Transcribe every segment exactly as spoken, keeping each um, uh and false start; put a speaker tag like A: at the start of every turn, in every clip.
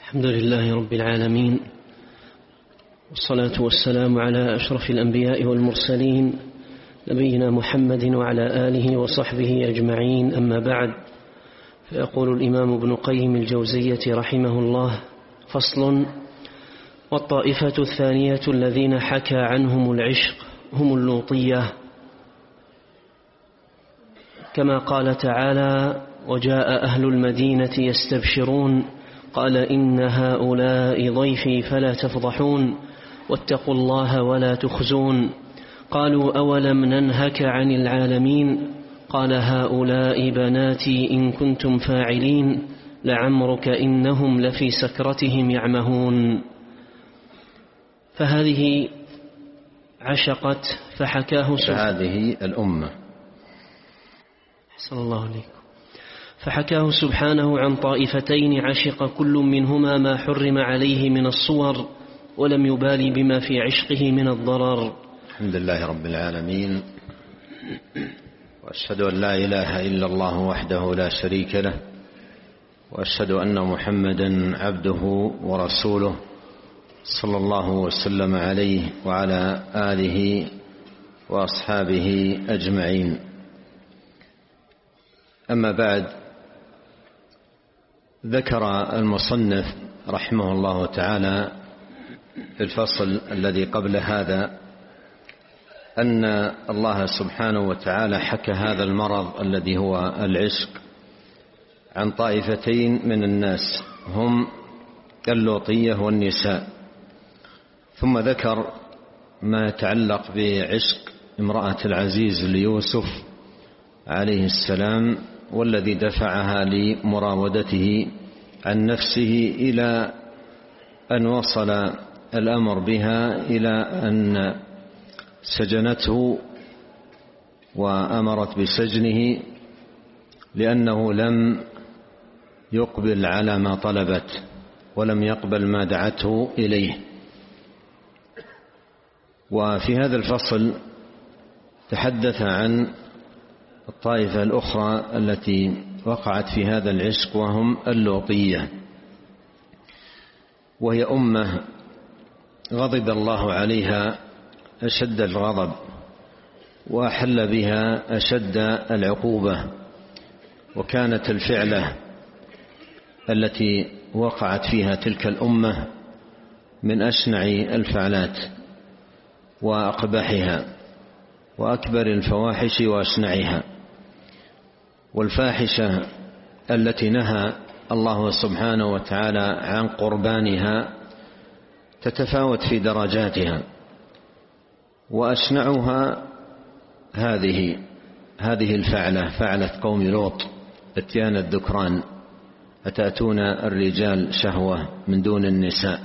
A: الحمد لله رب العالمين، والصلاة والسلام على أشرف الأنبياء والمرسلين نبينا محمد وعلى آله وصحبه أجمعين. أما بعد، فيقول الإمام ابن قيم الجوزية رحمه الله: فصل: والطائفة الثانية الذين حكى عنهم العشق هم اللوطية، كما قال تعالى: وجاء أهل المدينة يستبشرون قال إن هؤلاء ضيفي فلا تفضحون واتقوا الله ولا تخزون. قالوا أولم ننهك عن العالمين قال هؤلاء بناتي إن كنتم فاعلين لعمرك إنهم لفي سكرتهم يعمهون. فهذه عشقت فحكاه
B: فهذه الأمة
A: أحسن الله عليكم فحكاه سبحانه عن طائفتين عشق كل منهما ما حرم عليه من الصور ولم يبالي بما في عشقه من الضرر.
B: الحمد لله رب العالمين، وأشهد أن لا إله إلا الله وحده لا شريك له، وأشهد أن محمدا عبده ورسوله صلى الله وسلم عليه وعلى آله وأصحابه أجمعين. أما بعد، ذكر المصنف رحمه الله تعالى في الفصل الذي قبل هذا أن الله سبحانه وتعالى حكى هذا المرض الذي هو العشق عن طائفتين من الناس، هم اللوطية والنساء. ثم ذكر ما يتعلق بعشق امرأة العزيز ليوسف عليه السلام، والذي دفعها لمراودته عن نفسه إلى أن وصل الأمر بها إلى أن سجنته وأمرت بسجنه لأنه لم يقبل على ما طلبت ولم يقبل ما دعته إليه. وفي هذا الفصل تحدث عن الطائفة الأخرى التي وقعت في هذا العشق، وهم اللوطية، وهي أمة غضب الله عليها أشد الغضب وأحل بها أشد العقوبة، وكانت الفعلة التي وقعت فيها تلك الأمة من أشنع الفعلات وأقبحها وأكبر الفواحش وأشنعها. والفاحشة التي نهى الله سبحانه وتعالى عن قربانها تتفاوت في درجاتها، وأشنعها هذه هذه الفعلة، فعلة قوم لوط، اتيان الذكران، أتأتون الرجال شهوة من دون النساء.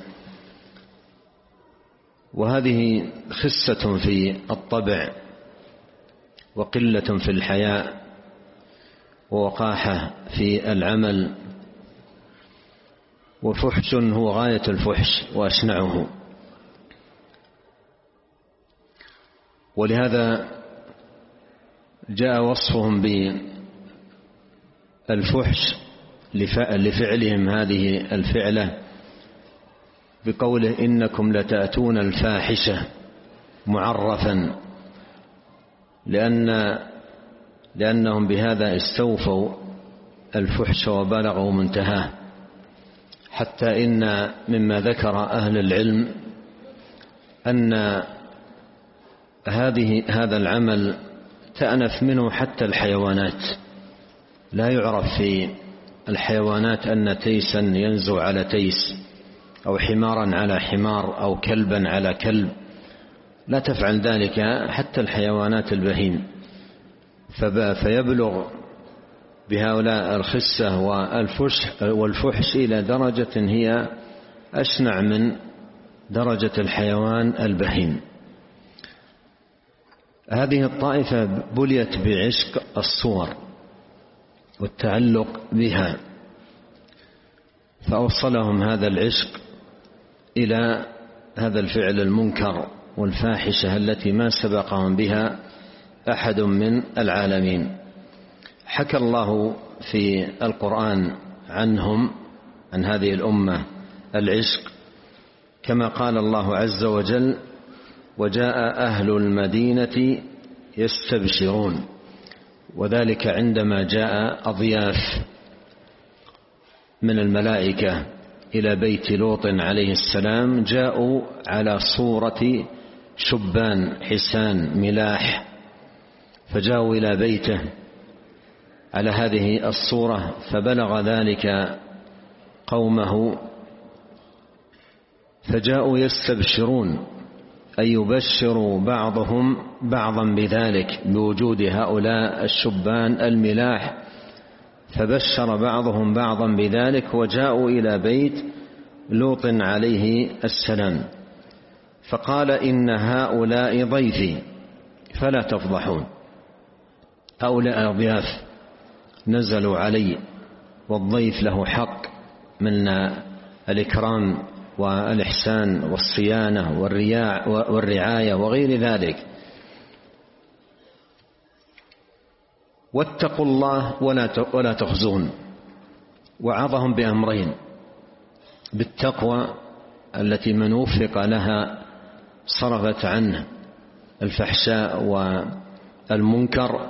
B: وهذه خسة في الطبع وقلة في الحياء ووقاحة في العمل، وفحش هو غاية الفحش وأشنعه. ولهذا جاء وصفهم بالفحش لفعلهم هذه الفعلة بقوله إنكم لتأتون الفاحشة معرفا، لأن لأنهم بهذا استوفوا الفحش وبلغوا منتهاه، حتى إن مما ذكر أهل العلم أن هذه هذا العمل تأنف منه حتى الحيوانات. لا يعرف في الحيوانات أن تيسا ينزو على تيس أو حمارا على حمار أو كلبا على كلب، لا تفعل ذلك حتى الحيوانات البهيم. فيبلغ بهؤلاء الخسة والفحش إلى درجة هي أشنع من درجة الحيوان البهيم. هذه الطائفة بليت بعشق الصور والتعلق بها، فأوصلهم هذا العشق إلى هذا الفعل المنكر والفاحشة التي ما سبقهم بها أحد من العالمين. حكى الله في القرآن عنهم، عن هذه الأمة، العشق، كما قال الله عز وجل: وجاء أهل المدينة يستبشرون، وذلك عندما جاء أضياف من الملائكة إلى بيت لوط عليه السلام، جاءوا على صورة شبان حسان ملاح، فجاءوا إلى بيته على هذه الصورة، فبلغ ذلك قومه فجاءوا يستبشرون، أي يبشر بعضهم بعضا بذلك، بوجود هؤلاء الشبان الملاح، فبشر بعضهم بعضا بذلك، وجاءوا إلى بيت لوط عليه السلام، فقال: إن هؤلاء ضيفي فلا تفضحون. هؤلاء أضياف نزلوا علي، والضيف له حق من الإكرام والإحسان والصيانة والرعاية وغير ذلك. واتقوا الله ولا تخزون. وعظهم بأمرين: بالتقوى التي من وفق لها صرفت عنه الفحشاء والمنكر،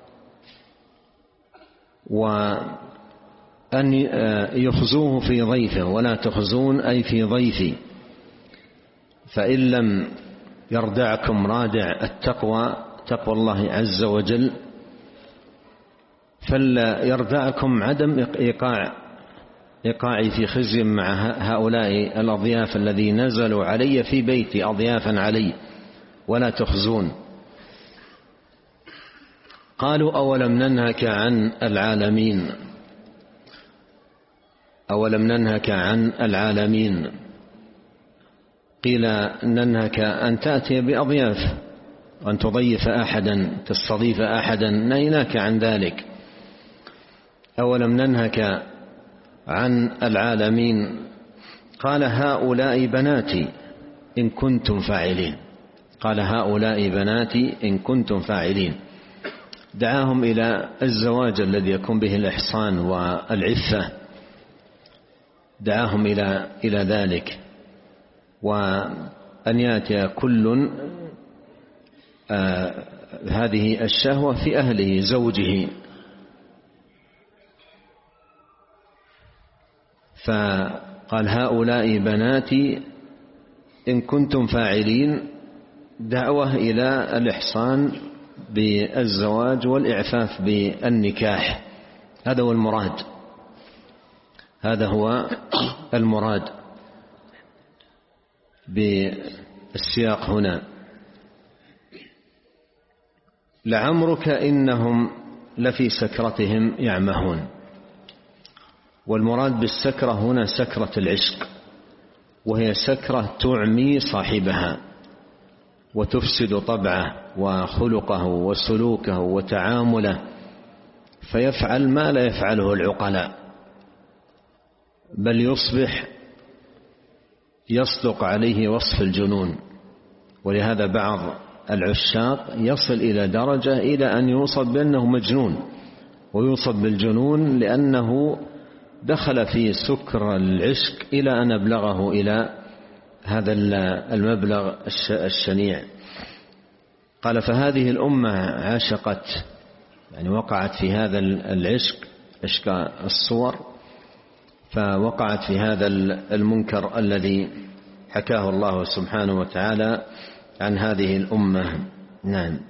B: وأن يخزوه في ضيفه، ولا تخزون أي في ضيفي. فإن لم يردعكم رادع التقوى، تقوى الله عز وجل، فلا يردعكم عدم إيقاع إيقاعي في خزي مع هؤلاء الأضياف الذي نزلوا علي في بيتي أضيافا علي، ولا تخزون. قالوا: أولم ننهك عن العالمين أولم ننهك عن العالمين قيل: ننهك أن تأتي بأضياف، وأن تضيف أحدا، تستضيف أحدا، نهيناك عن ذلك. أولم ننهك عن العالمين. قال: هؤلاء بناتي إن كنتم فاعلين. قال: هؤلاء بناتي إن كنتم فاعلين. دعاهم إلى الزواج الذي يكون به الإحصان والعفة، دعاهم إلى إلى ذلك، وأن يأتي كل آه هذه الشهوة في أهله زوجه. فقال: هؤلاء بناتي إن كنتم فاعلين، دعوة إلى الإحصان بالزواج والإعفاف بالنكاح. هذا هو المراد، هذا هو المراد بالسياق هنا. لعمرك إنهم لفي سكرتهم يعمهون. والمراد بالسكرة هنا سكرة العشق، وهي سكرة تعمي صاحبها وتفسد طبعه وخلقه وسلوكه وتعامله، فيفعل ما لا يفعله العقلاء، بل يصبح يصدق عليه وصف الجنون. ولهذا بعض العشاق يصل إلى درجة إلى أن يوصف بأنه مجنون، ويوصف بالجنون لأنه دخل في سكر العشق إلى أن أبلغه إلى هذا المبلغ الشنيع. قال: فهذه الأمة عاشقت، يعني وقعت في هذا العشق، عشق الصور، فوقعت في هذا المنكر الذي حكاه الله سبحانه وتعالى عن هذه الأمة. نعم.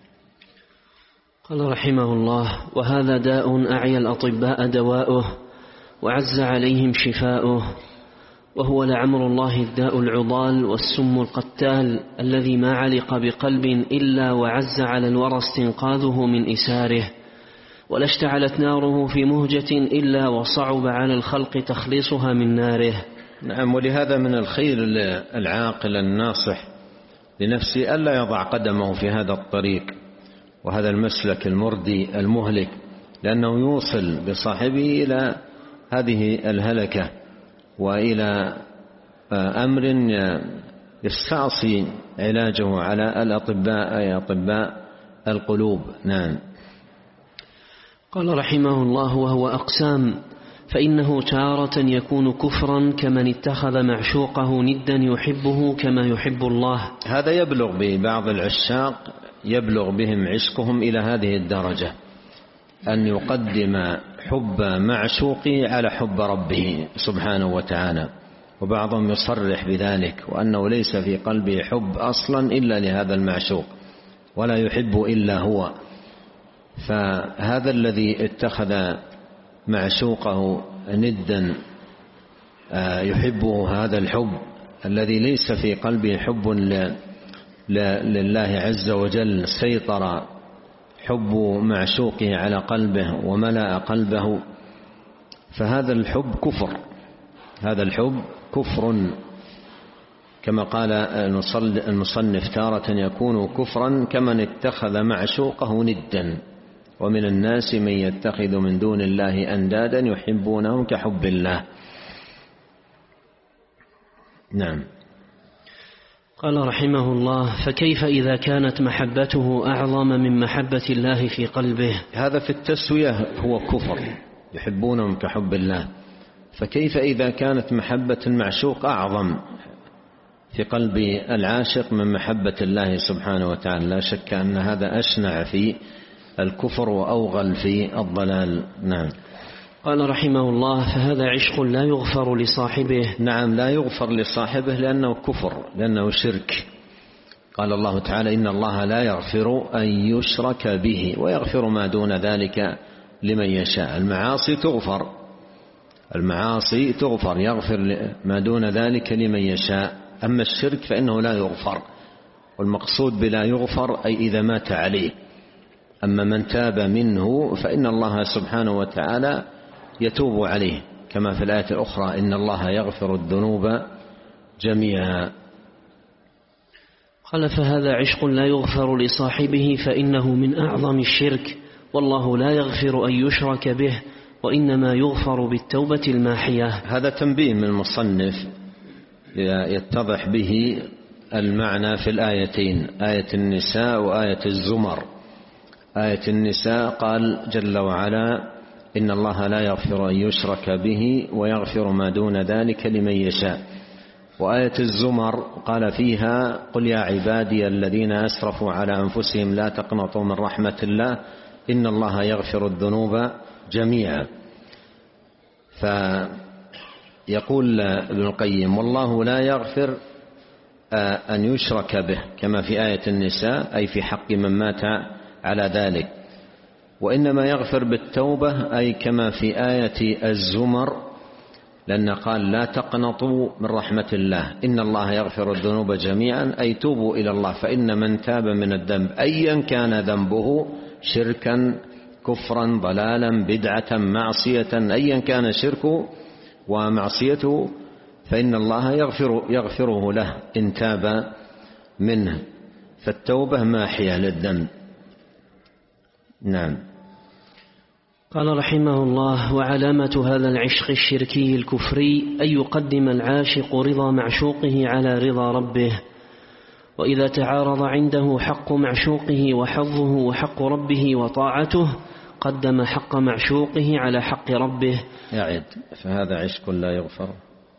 A: قال رحمه الله: وهذا داء أعيا الأطباء دواؤه، وعز عليهم شفاؤه، وهو لعمر الله الداء العضال والسم القتال، الذي ما علق بقلب إلا وعز على الورى استنقاذه من إساره، ولا اشتعلت ناره في مهجة إلا وصعب على الخلق تخليصها من ناره.
B: نعم. ولهذا من الخير العاقل الناصح لنفسه ألا يضع قدمه في هذا الطريق وهذا المسلك المردي المهلك، لأنه يوصل بصاحبه إلى هذه الهلكة وإلى أمر يستعصي علاجه على الأطباء، أي أطباء القلوب. نعم.
A: قال رحمه الله: وهو أقسام، فإنه تارة يكون كفرا كمن اتخذ معشوقه ندا يحبه كما يحب الله.
B: هذا يبلغ ببعض العشاق، يبلغ بهم عشقهم إلى هذه الدرجة أن يقدم حب معشوقه على حب ربه سبحانه وتعالى، وبعضهم يصرح بذلك وأنه ليس في قلبه حب أصلا إلا لهذا المعشوق ولا يحب إلا هو. فهذا الذي اتخذ معشوقه ندا يحبه هذا الحب الذي ليس في قلبه حب لله عز وجل، سيطر حب معشوقه على قلبه وملأ قلبه، فهذا الحب كفر، هذا الحب كفر كما قال المصنف تارة يكون كفرا كمن اتخذ معشوقه ندا، ومن الناس من يتخذ من دون الله أندادا يحبونهم كحب الله. نعم.
A: قال رحمه الله: فكيف إذا كانت محبته أعظم من محبة الله في قلبه؟
B: هذا في التسوية هو كفر، يحبونهم كحب الله. فكيف إذا كانت محبة المعشوق أعظم في قلب العاشق من محبة الله سبحانه وتعالى؟ لا شك أن هذا أشنع في الكفر وأوغل في الضلال. نعم.
A: قال رحمه الله: فهذا عشق لا يغفر لصاحبه.
B: نعم، لا يغفر لصاحبه لأنه كفر، لأنه شرك. قال الله تعالى: إن الله لا يغفر أن يشرك به ويغفر ما دون ذلك لمن يشاء. المعاصي تغفر، المعاصي تغفر، يغفر ما دون ذلك لمن يشاء. أما الشرك فإنه لا يغفر، والمقصود بلا يغفر أي إذا مات عليه. أما من تاب منه فإن الله سبحانه وتعالى يتوب عليه، كما في الآية الأخرى: إن الله يغفر الذنوب جميعا.
A: قال: فهذا عشق لا يغفر لصاحبه فإنه من أعظم الشرك، والله لا يغفر أن يشرك به، وإنما يغفر بالتوبة الماحية.
B: هذا تنبيه من المصنف يتضح به المعنى في الآيتين، آية النساء وآية الزمر. آية النساء قال جل وعلا: إن الله لا يغفر أن يشرك به ويغفر ما دون ذلك لمن يشاء. وآية الزمر قال فيها: قل يا عبادي الذين أسرفوا على أنفسهم لا تقنطوا من رحمة الله إن الله يغفر الذنوب جميعا. فيقول ابن القيم: والله لا يغفر أن يشرك به كما في آية النساء، أي في حق من مات على ذلك، وإنما يغفر بالتوبة، أي كما في آية الزمر، لأن قال: لا تقنطوا من رحمة الله إن الله يغفر الذنوب جميعا، أي توبوا إلى الله، فإن من تاب من الذنب أيا كان ذنبه، شركا كفرا ضلالا بدعة معصية، أيا كان شركه ومعصيته، فإن الله يغفر يغفره له إن تاب منه. فالتوبة ماحية للذنب. نعم.
A: قال رحمه الله: وعلامة هذا العشق الشركي الكفري أن يقدم العاشق رضا معشوقه على رضا ربه، وإذا تعارض عنده حق معشوقه وحظه وحق ربه وطاعته قدم حق معشوقه على حق ربه.
B: يعد. فهذا عشق لا يغفر.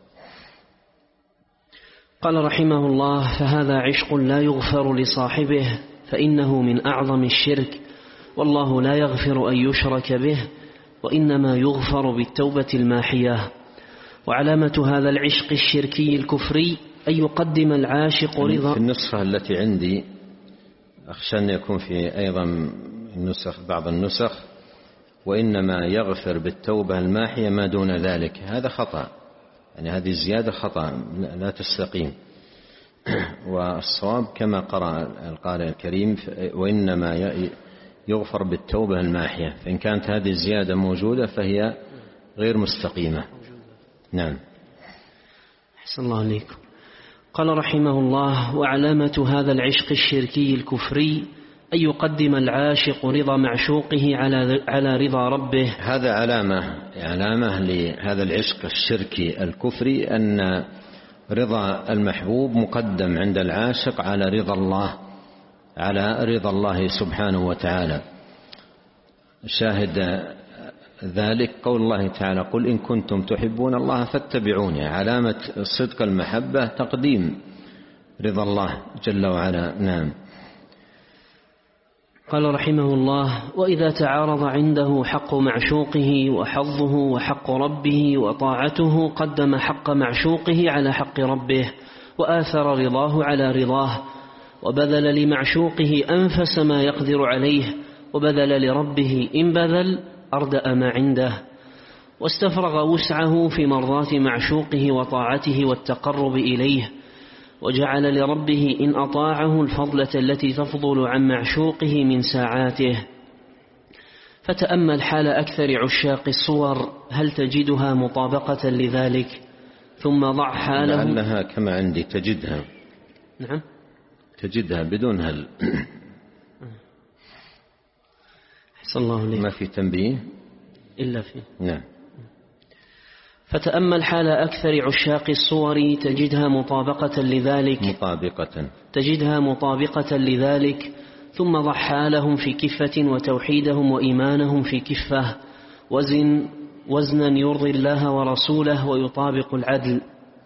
A: قال رحمه الله: فهذا عشق لا يغفر لصاحبه فإنه من أعظم الشرك، والله لا يغفر أن يشرك به، وإنما يغفر بالتوبة الماحية. وعلامة هذا العشق الشركي الكفري أن يقدم العاشق رضا.
B: في النسخة التي عندي أخشى أن يكون في أيضا النسخ بعض النسخ: وإنما يغفر بالتوبة الماحية ما دون ذلك. هذا خطأ، يعني هذه الزيادة خطأ لا تستقيم. والصواب كما قرأ القارئ الكريم: وإنما يغفر بالتوبة الماحية. فإن كانت هذه الزيادة موجودة فهي غير مستقيمة. نعم.
A: أحسن الله عليكم. قال رحمه الله: وعلامة هذا العشق الشركي الكفري أن يقدم العاشق رضا معشوقه على على رضا ربه.
B: هذا علامة علامة لهذا العشق الشركي الكفري، أن رضا المحبوب مقدم عند العاشق على رضا الله، على رضا الله سبحانه وتعالى. شاهد ذلك قول الله تعالى: قل إن كنتم تحبون الله فاتبعوني. علامة صدق المحبة تقديم رضا الله جل وعلا. نعم.
A: قال رحمه الله: وإذا تعارض عنده حق معشوقه وحظه وحق ربه وطاعته قدم حق معشوقه على حق ربه، وآثر رضاه على رضاه، وبذل لمعشوقه أنفس ما يقدر عليه، وبذل لربه إن بذل أردأ ما عنده، واستفرغ وسعه في مرضاة معشوقه وطاعته والتقرب إليه، وجعل لربه إن أطاعه الفضلة التي تفضل عن معشوقه من ساعاته. فتأمل حال أكثر عشاق الصور، هل تجدها مطابقة لذلك؟ ثم ضع حاله.
B: لعلها كما عندي تجدها.
A: نعم،
B: تجدها بدون هل.
A: أحسن الله لي.
B: ما في تنبيه
A: إلا فيه.
B: نعم.
A: فتأمل حال أكثر عشاق الصور، تجدها مطابقة لذلك
B: مطابقة
A: تجدها مطابقة لذلك ثم ضع حالهم في كفة، وتوحيدهم وإيمانهم في كفة، وزن وزنا يرضي الله ورسوله ويطابق العدل.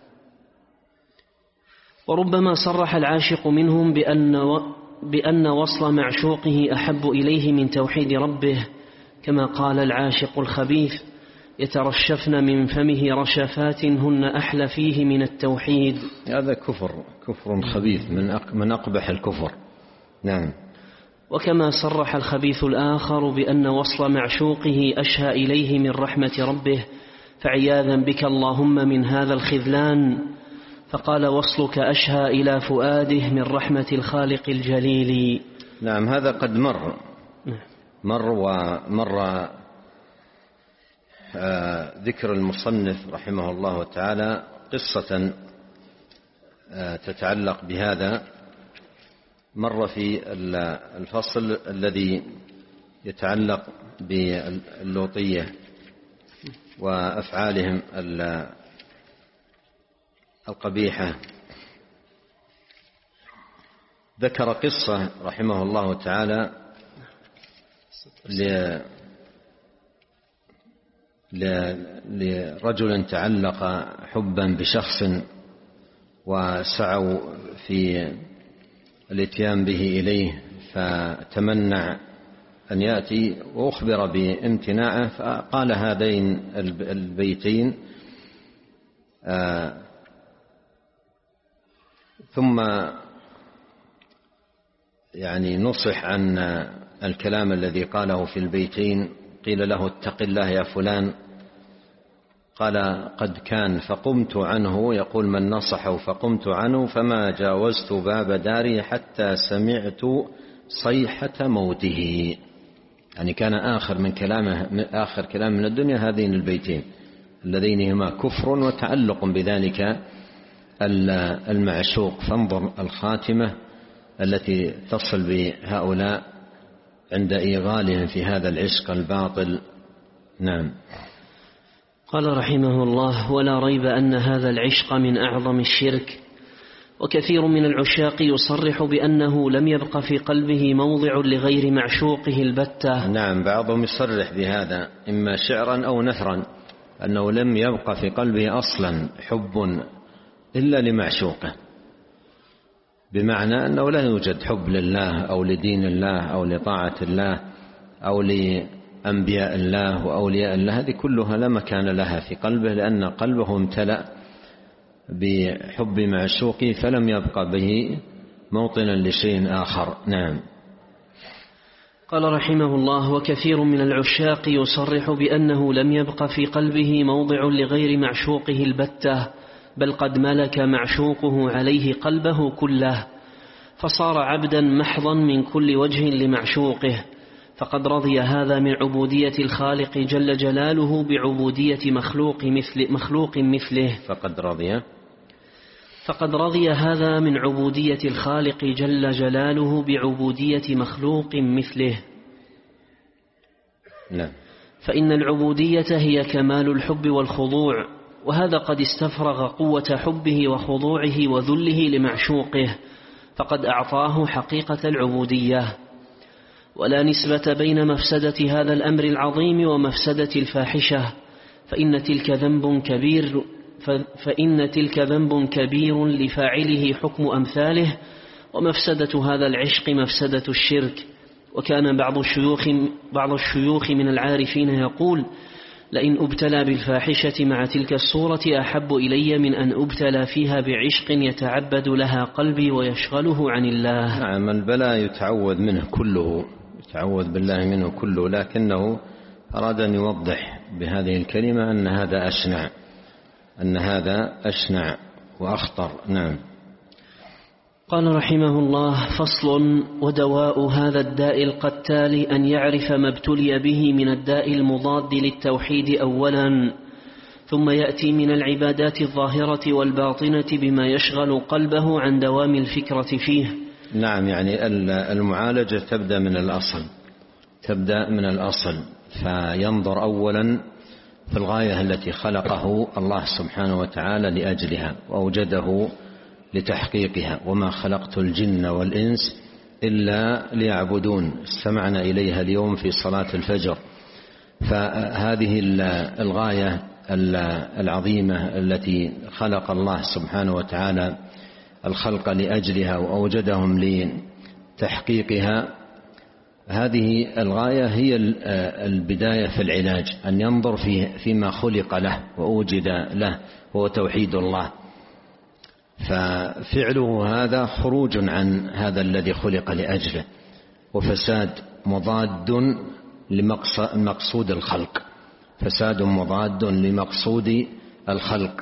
A: وربما صرح العاشق منهم بأن, بأن وصل معشوقه أحب إليه من توحيد ربه، كما قال العاشق الخبيث: يترشفن من فمه رشفات هن أحلى فيه من التوحيد.
B: هذا كفر كفر خبيث من أقبح الكفر. نعم.
A: وكما صرح الخبيث الآخر بأن وصل معشوقه أشهى إليه من رحمة ربه، فعياذا بك اللهم من هذا الخذلان، فقال: وصلك أشهى إلى فؤاده من رحمة الخالق الجليل.
B: نعم، هذا قد مر مر ومر آه ذكر المصنف رحمه الله تعالى قصة آه تتعلق بهذا. مر في الفصل الذي يتعلق باللوطية وأفعالهم القبيحة. ذكر قصة رحمه الله تعالى لرجل تعلق حبا بشخص وسعوا في الاتيان به إليه، فتمنع أن يأتي وأخبر بامتناعه، فقال هذين البيتين: آه ثم يعني نصح عن الكلام الذي قاله في البيتين. قيل له: اتق الله يا فلان. قال: قد كان فقمت عنه، يقول من نصحه: فقمت عنه فما جاوزت باب داري حتى سمعت صيحة موته. يعني كان آخر من كلامه آخر كلام من الدنيا هذين البيتين اللذين هما كفر وتعلق بذلك المعشوق. فانظر الخاتمة التي تصل بهؤلاء عند إيغالهم في هذا العشق الباطل. نعم.
A: قال رحمه الله: ولا ريب أن هذا العشق من أعظم الشرك، وكثير من العشاق يصرح بأنه لم يبق في قلبه موضع لغير معشوقه البتة.
B: نعم، بعضهم يصرح بهذا إما شعرا أو نثرا، أنه لم يبق في قلبه أصلا حب إلا لمعشوقه، بمعنى أنه لا يوجد حب لله أو لدين الله أو لطاعة الله أو لأنبياء الله وأولياء الله. هذه كلها لا مكان لها في قلبه، لأن قلبه امتلأ بحب معشوقه فلم يبقى به موطنا لشيء آخر. نعم.
A: قال رحمه الله: وكثير من العشاق يصرح بأنه لم يبق في قلبه موضع لغير معشوقه البتة، بل قد ملك معشوقه عليه قلبه كله، فصار عبدا محضا من كل وجه لمعشوقه، فقد رضي هذا من عبودية الخالق جل جلاله بعبودية مخلوق مثل مخلوق مثله
B: فقد رضي
A: فقد رضي هذا من عبودية الخالق جل جلاله بعبودية مخلوق مثله.
B: نعم.
A: فإن العبودية هي كمال الحب والخضوع، وهذا قد استفرغ قوة حبه وخضوعه وذله لمعشوقه، فقد أعطاه حقيقة العبودية. ولا نسبة بين مفسدة هذا الأمر العظيم ومفسدة الفاحشة، فإن تلك ذنب كبير فإن تلك ذنب كبير لفاعله حكم أمثاله، ومفسدة هذا العشق مفسدة الشرك. وكان بعض الشيوخ, بعض الشيوخ من العارفين يقول: لئن أبتلى بالفاحشة مع تلك الصورة أحب إلي من أن أبتلى فيها بعشق يتعبد لها قلبي ويشغله عن الله.
B: نعم، البلاء يتعوذ منه كله، يتعوذ بالله منه كله، لكنه أراد أن يوضح بهذه الكلمة أن هذا أشنع أن هذا أشنع وأخطر. نعم.
A: قال رحمه الله: فصل. ودواء هذا الداء القتال أن يعرف ما ابتلي به من الداء المضاد للتوحيد أولا، ثم يأتي من العبادات الظاهرة والباطنة بما يشغل قلبه عن دوام الفكرة فيه.
B: نعم، يعني المعالجة تبدأ من الأصل تبدأ من الأصل فينظر أولا في الغاية التي خلقه الله سبحانه وتعالى لأجلها وأوجده لتحقيقها: وما خلقت الجن والإنس إلا ليعبدون. استمعنا إليها اليوم في صلاة الفجر. فهذه الغاية العظيمة التي خلق الله سبحانه وتعالى الخلق لأجلها وأوجدهم لتحقيقها، هذه الغاية هي البداية في العلاج، أن ينظر فيما خلق له وأوجد له، هو توحيد الله. ففعله هذا خروج عن هذا الذي خلق لأجله، وفساد مضاد لمقصود الخلق فساد مضاد لمقصود الخلق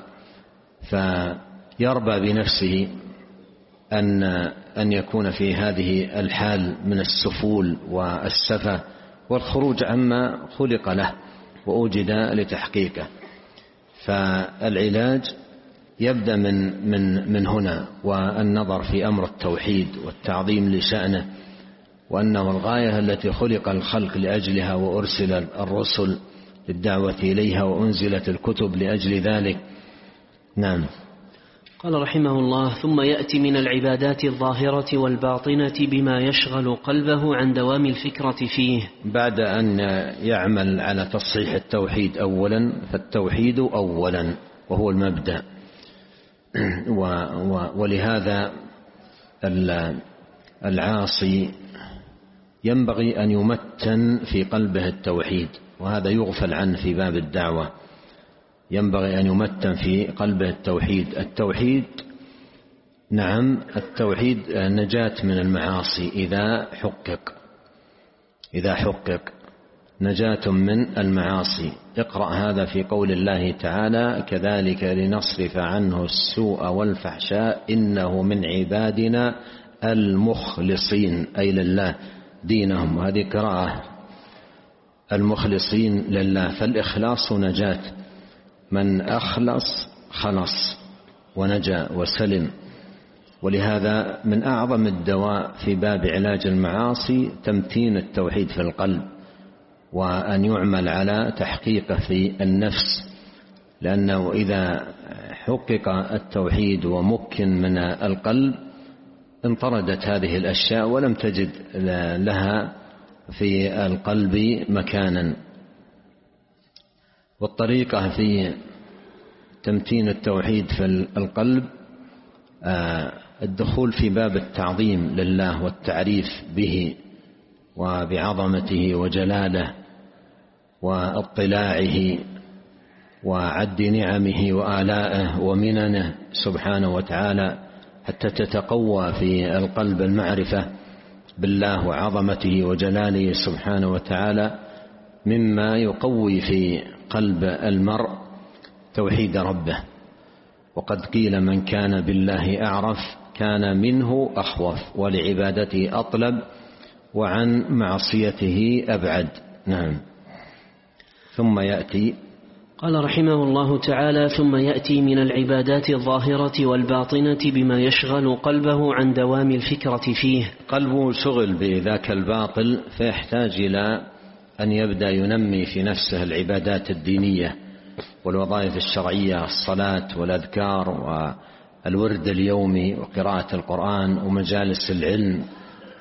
B: فيربى بنفسه أن أن يكون في هذه الحال من السفول والسفة والخروج عما خلق له وأوجد لتحقيقه. فالعلاج يبدأ من من من هنا، والنظر في أمر التوحيد والتعظيم لشأنه، وأنه الغاية التي خلق الخلق لأجلها، وأرسل الرسل للدعوة إليها، وأنزلت الكتب لأجل ذلك. نعم.
A: قال رحمه الله: ثم يأتي من العبادات الظاهرة والباطنة بما يشغل قلبه عن دوام الفكرة فيه.
B: بعد أن يعمل على تصحيح التوحيد أولا، فالتوحيد أولا وهو المبدأ، ولهذا العاصي ينبغي أن يمتن في قلبه التوحيد، وهذا يغفل عنه في باب الدعوة. ينبغي أن يمتن في قلبه التوحيد. التوحيد نعم التوحيد نجاة من المعاصي إذا حقق إذا حقق نجاة من المعاصي. اقرأ هذا في قول الله تعالى: كذلك لنصرف عنه السوء والفحشاء إنه من عبادنا المخلصين، أي لله دينهم. وهذه قراءة المخلصين لله، فالإخلاص نجاة، من أخلص خلص ونجا وسلم. ولهذا من أعظم الدواء في باب علاج المعاصي تمتين التوحيد في القلب، وأن يعمل على تحقيقه في النفس، لأنه إذا حقق التوحيد ومكن من القلب انطردت هذه الأشياء ولم تجد لها في القلب مكانا. والطريقة في تمتين التوحيد في القلب الدخول في باب التعظيم لله والتعريف به وبعظمته وجلاله واطلاعه وعد نعمه وآلائه ومننه سبحانه وتعالى، حتى تتقوى في القلب المعرفة بالله وعظمته وجلاله سبحانه وتعالى، مما يقوي في قلب المرء توحيد ربه. وقد قيل: من كان بالله أعرف كان منه أخوف، ولعبادته أطلب، وعن معصيته أبعد. نعم. ثم يأتي
A: قال رحمه الله تعالى: ثم يأتي من العبادات الظاهرة والباطنة بما يشغل قلبه عن دوام الفكرة فيه.
B: قلبه شغل بذاك الباطل، فيحتاج إلى أن يبدأ ينمي في نفسه العبادات الدينية والوظائف الشرعية، الصلاة والأذكار والورد اليومي وقراءة القرآن ومجالس العلم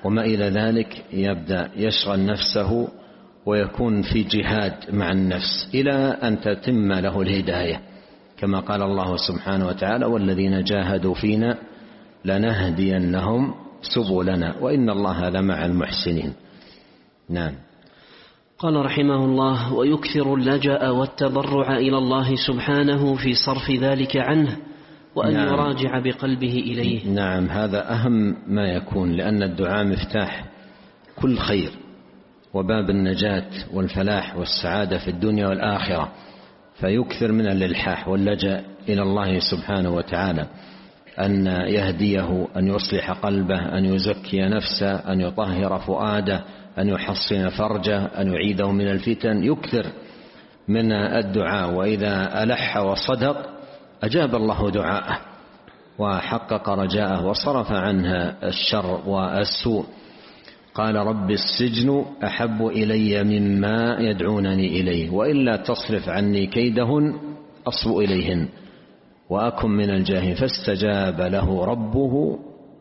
B: وما إلى ذلك يبدأ يشغل نفسه ويكون في جهاد مع النفس إلى أن تتم له الهداية، كما قال الله سبحانه وتعالى: والذين جاهدوا فينا لنهدينهم سبلنا وإن الله لمع المحسنين. نعم.
A: قال رحمه الله: ويكثر اللجأ والتضرع إلى الله سبحانه في صرف ذلك عنه، وأن نعم. يراجع بقلبه إليه.
B: نعم، هذا أهم ما يكون، لأن الدعاء مفتاح كل خير وباب النجاة والفلاح والسعادة في الدنيا والآخرة، فيكثر من الإلحاح واللجأ إلى الله سبحانه وتعالى، أن يهديه، أن يصلح قلبه، أن يزكي نفسه، أن يطهر فؤاده، أن يحصن فرجه، أن يعيده من الفتن. يكثر من الدعاء، وإذا ألح وصدق أجاب الله دعاءه وحقق رجاءه وصرف عنها الشر والسوء. قال: رب السجن أحب إلي مما يدعونني إليه، وإلا تصرف عني كيدهن أصب إليهن وأكن من الجاهلين. فاستجاب له ربه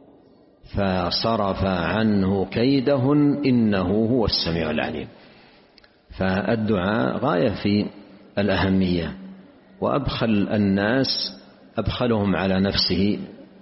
B: فصرف عنه كيدهن إنه هو السميع العليم. فالدعاء غاية في الأهمية، وأبخل الناس أبخلهم على نفسه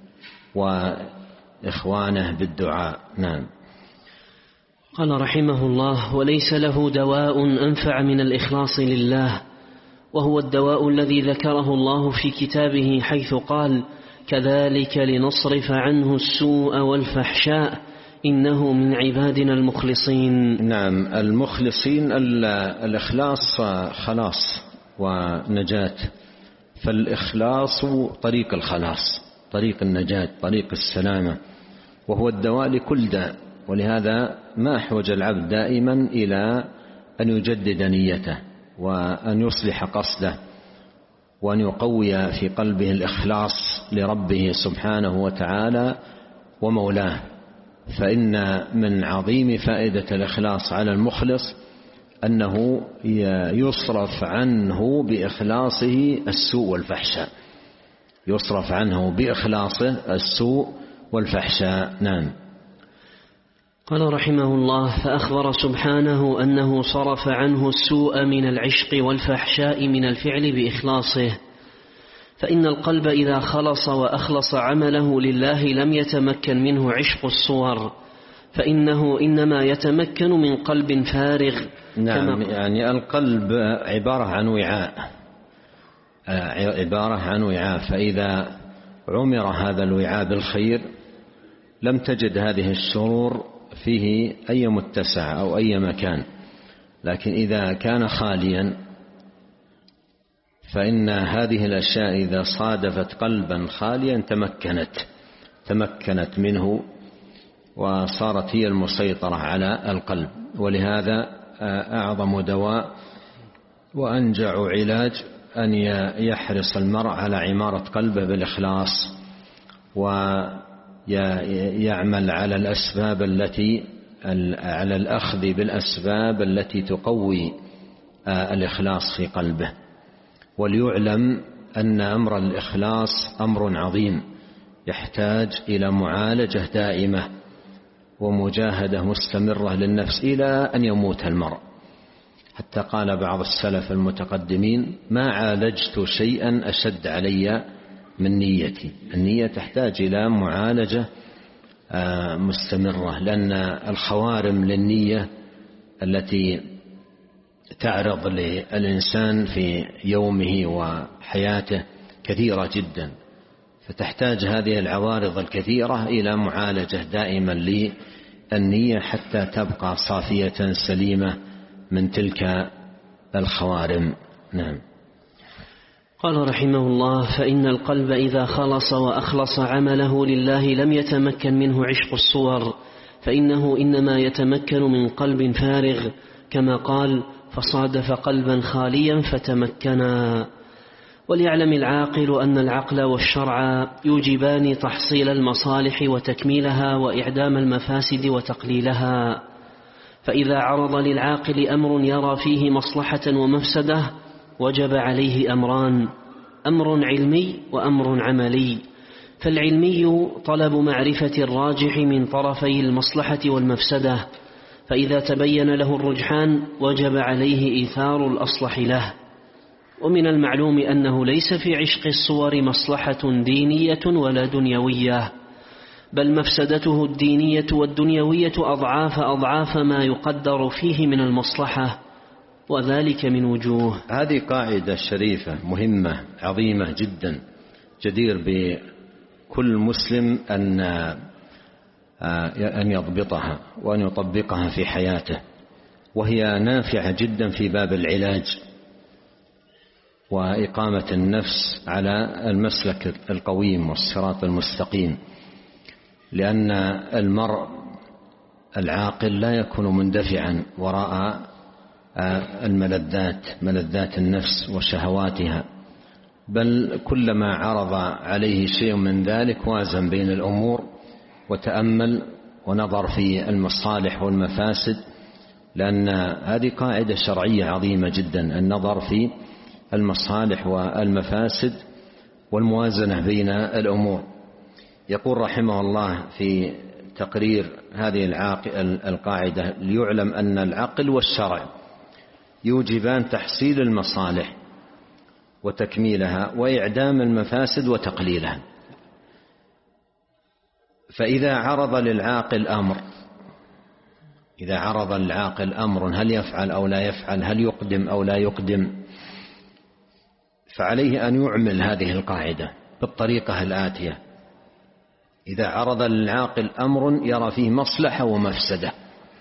B: وإخوانه بالدعاء. نعم.
A: قال رحمه الله: وليس له دواء أنفع من الإخلاص لله، وهو الدواء الذي ذكره الله في كتابه حيث قال: كذلك لنصرف عنه السوء والفحشاء إنه من عبادنا المخلصين.
B: نعم، المخلصين الإخلاص خلاص ونجاة، فالإخلاص طريق الخلاص، طريق النجاة، طريق السلامة، وهو الدواء لكل داء. ولهذا ما أحوج العبد دائما إلى أن يجدد نيته وأن يصلح قصده وأن يقوي في قلبه الإخلاص لربه سبحانه وتعالى ومولاه. فإن من عظيم فائدة الإخلاص على المخلص أنه يصرف عنه بإخلاصه السوء والفحشاء، يصرف عنه بإخلاصه السوء والفحشاء. نعم.
A: قال رحمه الله: فأخبر سبحانه أنه صرف عنه السوء من العشق والفحشاء من الفعل بإخلاصه، فإن القلب إذا خلص وأخلص عمله لله لم يتمكن منه عشق الصور، فإنه إنما يتمكن من قلب فارغ.
B: نعم، يعني القلب عبارة عن وعاء، عبارة عن وعاء، فإذا عمر هذا الوعاء بالخير لم تجد هذه الشرور فيه أي متسع أو أي مكان. لكن إذا كان خاليا فإن هذه الأشياء إذا صادفت قلبا خاليا تمكنت تمكنت منه وصارت هي المسيطرة على القلب. ولهذا أعظم دواء وأنجع علاج أن يحرص المرء على عمارة قلبه بالإخلاص، ويعمل على الأسباب التي على الأخذ بالأسباب التي تقوي الإخلاص في قلبه. وليعلم أن أمر الإخلاص أمر عظيم يحتاج إلى معالجة دائمة ومجاهدة مستمرة للنفس إلى أن يموت المرء. حتى قال بعض السلف المتقدمين: ما عالجت شيئا أشد علي من نيتي. النية تحتاج إلى معالجة مستمرة، لأن الخوارم للنية التي تعرض للإنسان في يومه وحياته كثيرة جدا، فتحتاج هذه العوارض الكثيرة إلى معالجة دائما للنية حتى تبقى صافية سليمة من تلك الخوارم. نعم.
A: قال رحمه الله: فإن القلب إذا خلص وأخلص عمله لله لم يتمكن منه عشق الصور، فإنه إنما يتمكن من قلب فارغ، كما قال: فصادف قلبا خاليا فتمكنا. وليعلم العاقل أن العقل والشرع يوجبان تحصيل المصالح وتكميلها وإعدام المفاسد وتقليلها، فإذا عرض للعاقل أمر يرى فيه مصلحة ومفسدة وجب عليه أمران: أمر علمي وأمر عملي. فالعلمي طلب معرفة الراجح من طرفي المصلحة والمفسدة، فإذا تبين له الرجحان وجب عليه إيثار الأصلح له. ومن المعلوم أنه ليس في عشق الصور مصلحة دينية ولا دنيوية، بل مفسدته الدينية والدنيوية أضعاف أضعاف ما يقدر فيه من المصلحة، وذلك من وجوه.
B: هذه قاعدة شريفة مهمة عظيمة جدا، جدير بكل مسلم أن أن يضبطها وأن يطبقها في حياته، وهي نافعة جدا في باب العلاج وإقامة النفس على المسلك القويم والصراط المستقيم، لأن المرء العاقل لا يكون مندفعا وراء الملذات، ملذات النفس وشهواتها، بل كلما عرض عليه شيء من ذلك وازن بين الأمور وتأمل ونظر في المصالح والمفاسد، لأن هذه قاعدة شرعية عظيمة جدا، النظر في المصالح والمفاسد والموازنة بين الأمور. يقول رحمه الله في تقرير هذه القاعدة: ليعلم أن العقل والشرع يوجبان تحصيل المصالح وتكميلها وإعدام المفاسد وتقليلها. فإذا عرض للعاقل أمر إذا عرض للعاقل أمر هل يفعل أو لا يفعل، هل يقدم أو لا يقدم، فعليه أن يعمل هذه القاعدة بالطريقة الآتية: إذا عرض للعاقل أمر يرى فيه مصلحة ومفسدة.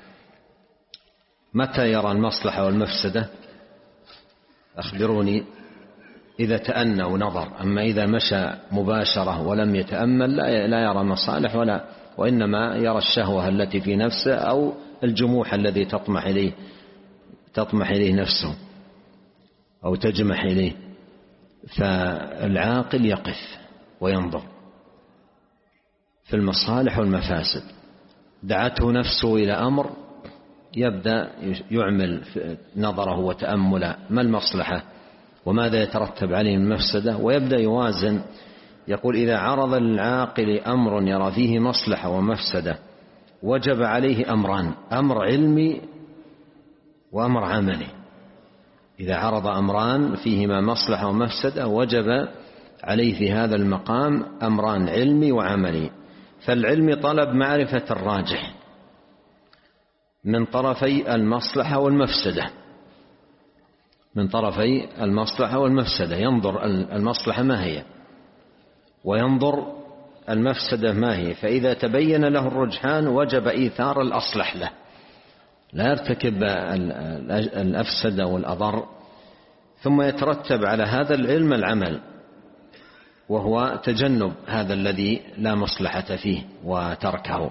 B: متى يرى المصلحة والمفسدة؟ أخبروني. إذا تأنى ونظر، أما إذا مشى مباشرة ولم يتأمل لا يرى مصالح ولا، وإنما يرى الشهوة التي في نفسه أو الجموح الذي تطمح إليه تطمح إليه نفسه أو تجمح إليه. فالعاقل يقف وينظر في المصالح والمفاسد. دعته نفسه إلى أمر يبدأ يعمل نظره وتأمله، ما المصلحة وماذا يترتب عليه من مفسدة، ويبدأ يوازن. يقول: إذا عرض للعاقل أمر يرى فيه مصلحة ومفسدة وجب عليه أمران: أمر علمي وأمر عملي. إذا عرض أمران فيهما مصلحة ومفسدة وجب عليه في هذا المقام أمران: علمي وعملي. فالعلم طلب معرفة الراجح من طرفي المصلحة والمفسدة من طرفي المصلحة والمفسدة ينظر المصلحة ما هي وينظر المفسدة ما هي، فإذا تبين له الرجحان وجب إيثار الأصلح له، لا يرتكب الأفسد والأضر. ثم يترتب على هذا العلم العمل، وهو تجنب هذا الذي لا مصلحة فيه وتركه.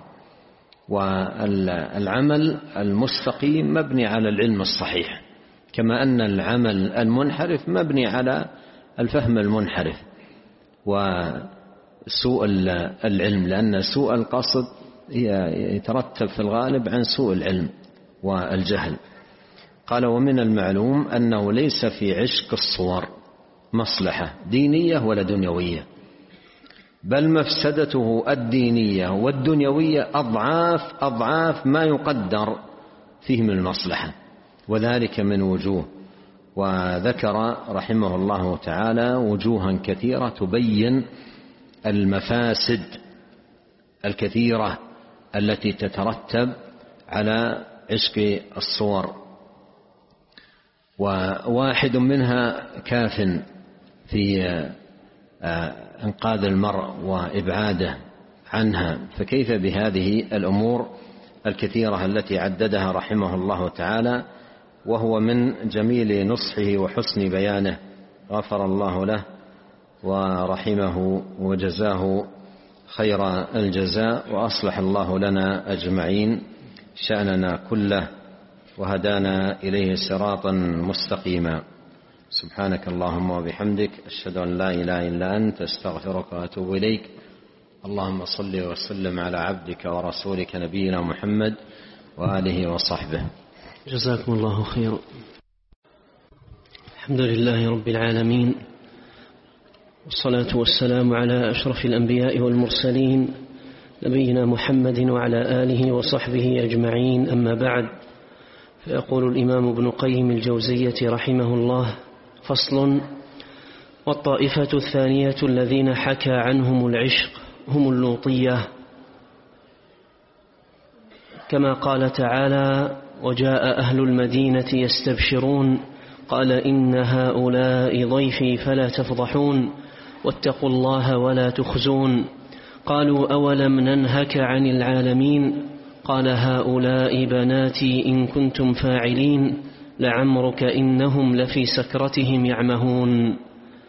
B: والعمل المستقيم مبني على العلم الصحيح، كما أن العمل المنحرف مبني على الفهم المنحرف وسوء العلم، لأن سوء القصد يترتب في الغالب عن سوء العلم والجهل. قال: ومن المعلوم أنه ليس في عشق الصور مصلحة دينية ولا دنيوية، بل مفسدته الدينية والدنيوية أضعاف أضعاف ما يقدر فيه من المصلحة، وذلك من وجوه. وذكر رحمه الله تعالى وجوها كثيرة تبين المفاسد الكثيرة التي تترتب على عشق الصور، وواحد منها كاف في إنقاذ المرء وإبعاده عنها، فكيف بهذه الأمور الكثيرة التي عددها رحمه الله تعالى، وهو من جميل نصحه وحسن بيانه. غفر الله له ورحمه وجزاه خير الجزاء، وأصلح الله لنا أجمعين شأننا كله، وهدانا إليه صراطا مستقيما. سبحانك اللهم وبحمدك، أشهد أن لا إله إلا أنت، أستغفرك وأتوب إليك. اللهم صل وسلم على عبدك ورسولك نبينا محمد وآله وصحبه.
A: جزاكم الله خيرا. الحمد لله رب العالمين، والصلاة والسلام على أشرف الأنبياء والمرسلين نبينا محمد وعلى آله وصحبه أجمعين، أما بعد. فيقول الإمام ابن قيم الجوزية رحمه الله: فصل: والطائفة الثانية الذين حكى عنهم العشق هم اللوطية، كما قال تعالى: وجاء أهل المدينة يستبشرون قال إن هؤلاء ضيفي فلا تفضحون واتقوا الله ولا تخزون. قالوا أولم ننهك عن العالمين قال هؤلاء بناتي إن كنتم فاعلين لعمرك إنهم لفي سكرتهم يعمهون.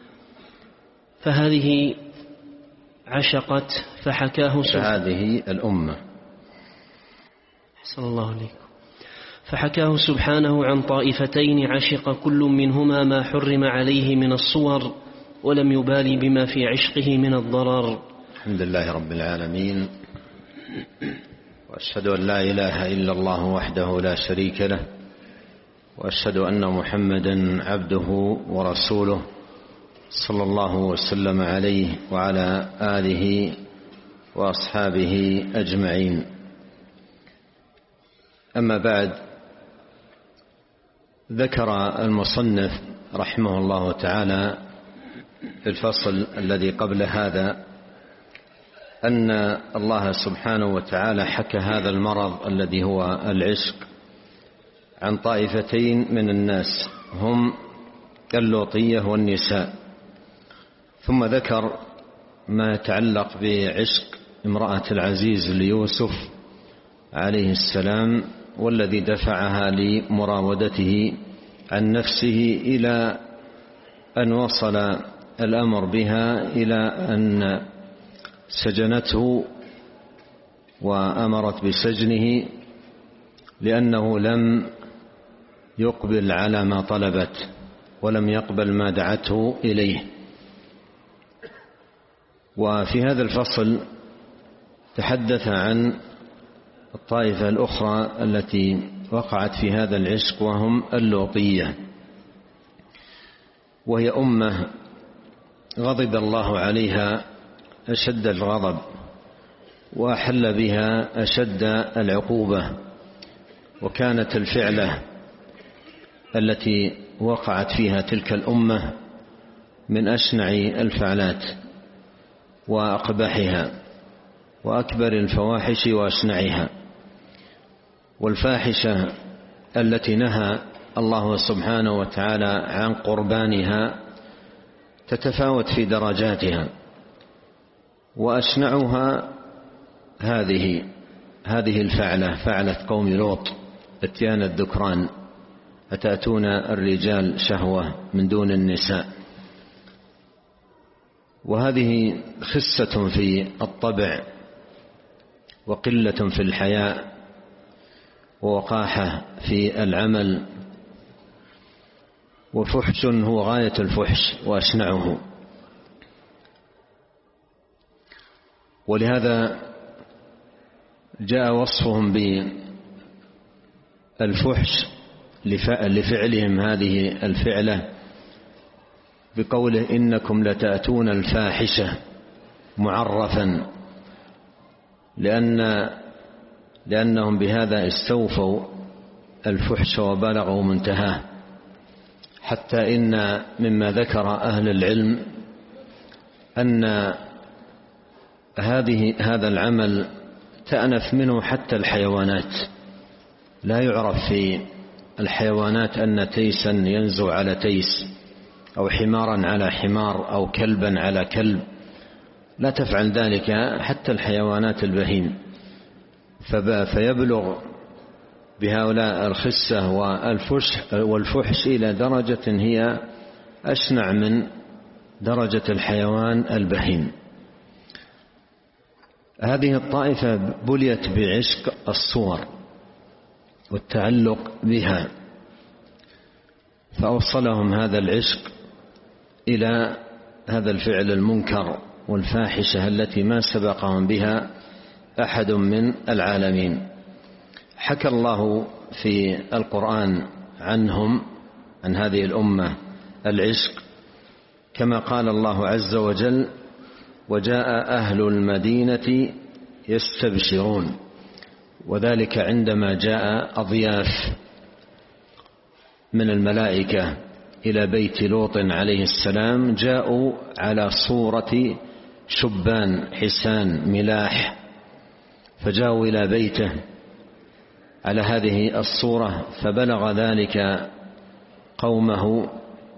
A: فهذه عشقت فحكاه
B: هذه الأمة
A: أحسن الله عليكم فحكاه سبحانه عن طائفتين عشق كل منهما ما حرم عليه من الصور ولم يبالي بما في عشقه من الضرر.
B: الحمد لله رب العالمين، وأشهد أن لا إله إلا الله وحده لا شريك له، وأشهد أن محمدا عبده ورسوله صلى الله وسلم عليه وعلى آله وأصحابه أجمعين. أما بعد، ذكر المصنف رحمه الله تعالى في الفصل الذي قبل هذا أن الله سبحانه وتعالى حكى هذا المرض الذي هو العشق عن طائفتين من الناس، هم اللوطية والنساء. ثم ذكر ما يتعلق بعشق امرأة العزيز ليوسف عليه السلام، والذي دفعها لمراودته عن نفسه إلى أن وصل الأمر بها إلى أن سجنته وأمرت بسجنه لأنه لم يقبل على ما طلبت ولم يقبل ما دعته إليه. وفي هذا الفصل تحدث عن الطائفة الأخرى التي وقعت في هذا العشق، وهم اللوطية، وهي أمة غضب الله عليها أشد الغضب وأحل بها أشد العقوبة. وكانت الفعلة التي وقعت فيها تلك الأمة من أشنع الفعلات وأقبحها وأكبر الفواحش وأشنعها. والفاحشة التي نهى الله سبحانه وتعالى عن قربانها تتفاوت في درجاتها، وأشنعها هذه هذه الفعلة، فعلة قوم لوط، اتيان الذكران، أتأتون الرجال شهوة من دون النساء. وهذه خسة في الطبع وقلة في الحياء ووقاحة في العمل، وفحش هو غاية الفحش وأشنعه. ولهذا جاء وصفهم بالفحش لفعلهم هذه الفعلة بقوله إنكم لتأتون الفاحشة معرفا، لأن لأنهم بهذا استوفوا الفحش وبلغوا منتهاه، حتى إن مما ذكر أهل العلم أن هذه هذا العمل تأنف منه حتى الحيوانات. لا يعرف في الحيوانات أن تيسا ينزو على تيس، أو حمارا على حمار، أو كلبا على كلب، لا تفعل ذلك حتى الحيوانات البهيم. فيبلغ بهؤلاء الخسة والفحش إلى درجة هي أشنع من درجة الحيوان البهيم. هذه الطائفة بليت بعشق الصور والتعلق بها، فأوصلهم هذا العشق إلى هذا الفعل المنكر والفاحشة التي ما سبقهم بها أحد من العالمين. حكى الله في القرآن عنهم، عن هذه الأمة، العشق، كما قال الله عز وجل: وجاء أهل المدينة يستبشرون، وذلك عندما جاء أضياف من الملائكة إلى بيت لوط عليه السلام، جاءوا على صورة شبان حسان ملاح، فجاءوا إلى بيته على هذه الصورة، فبلغ ذلك قومه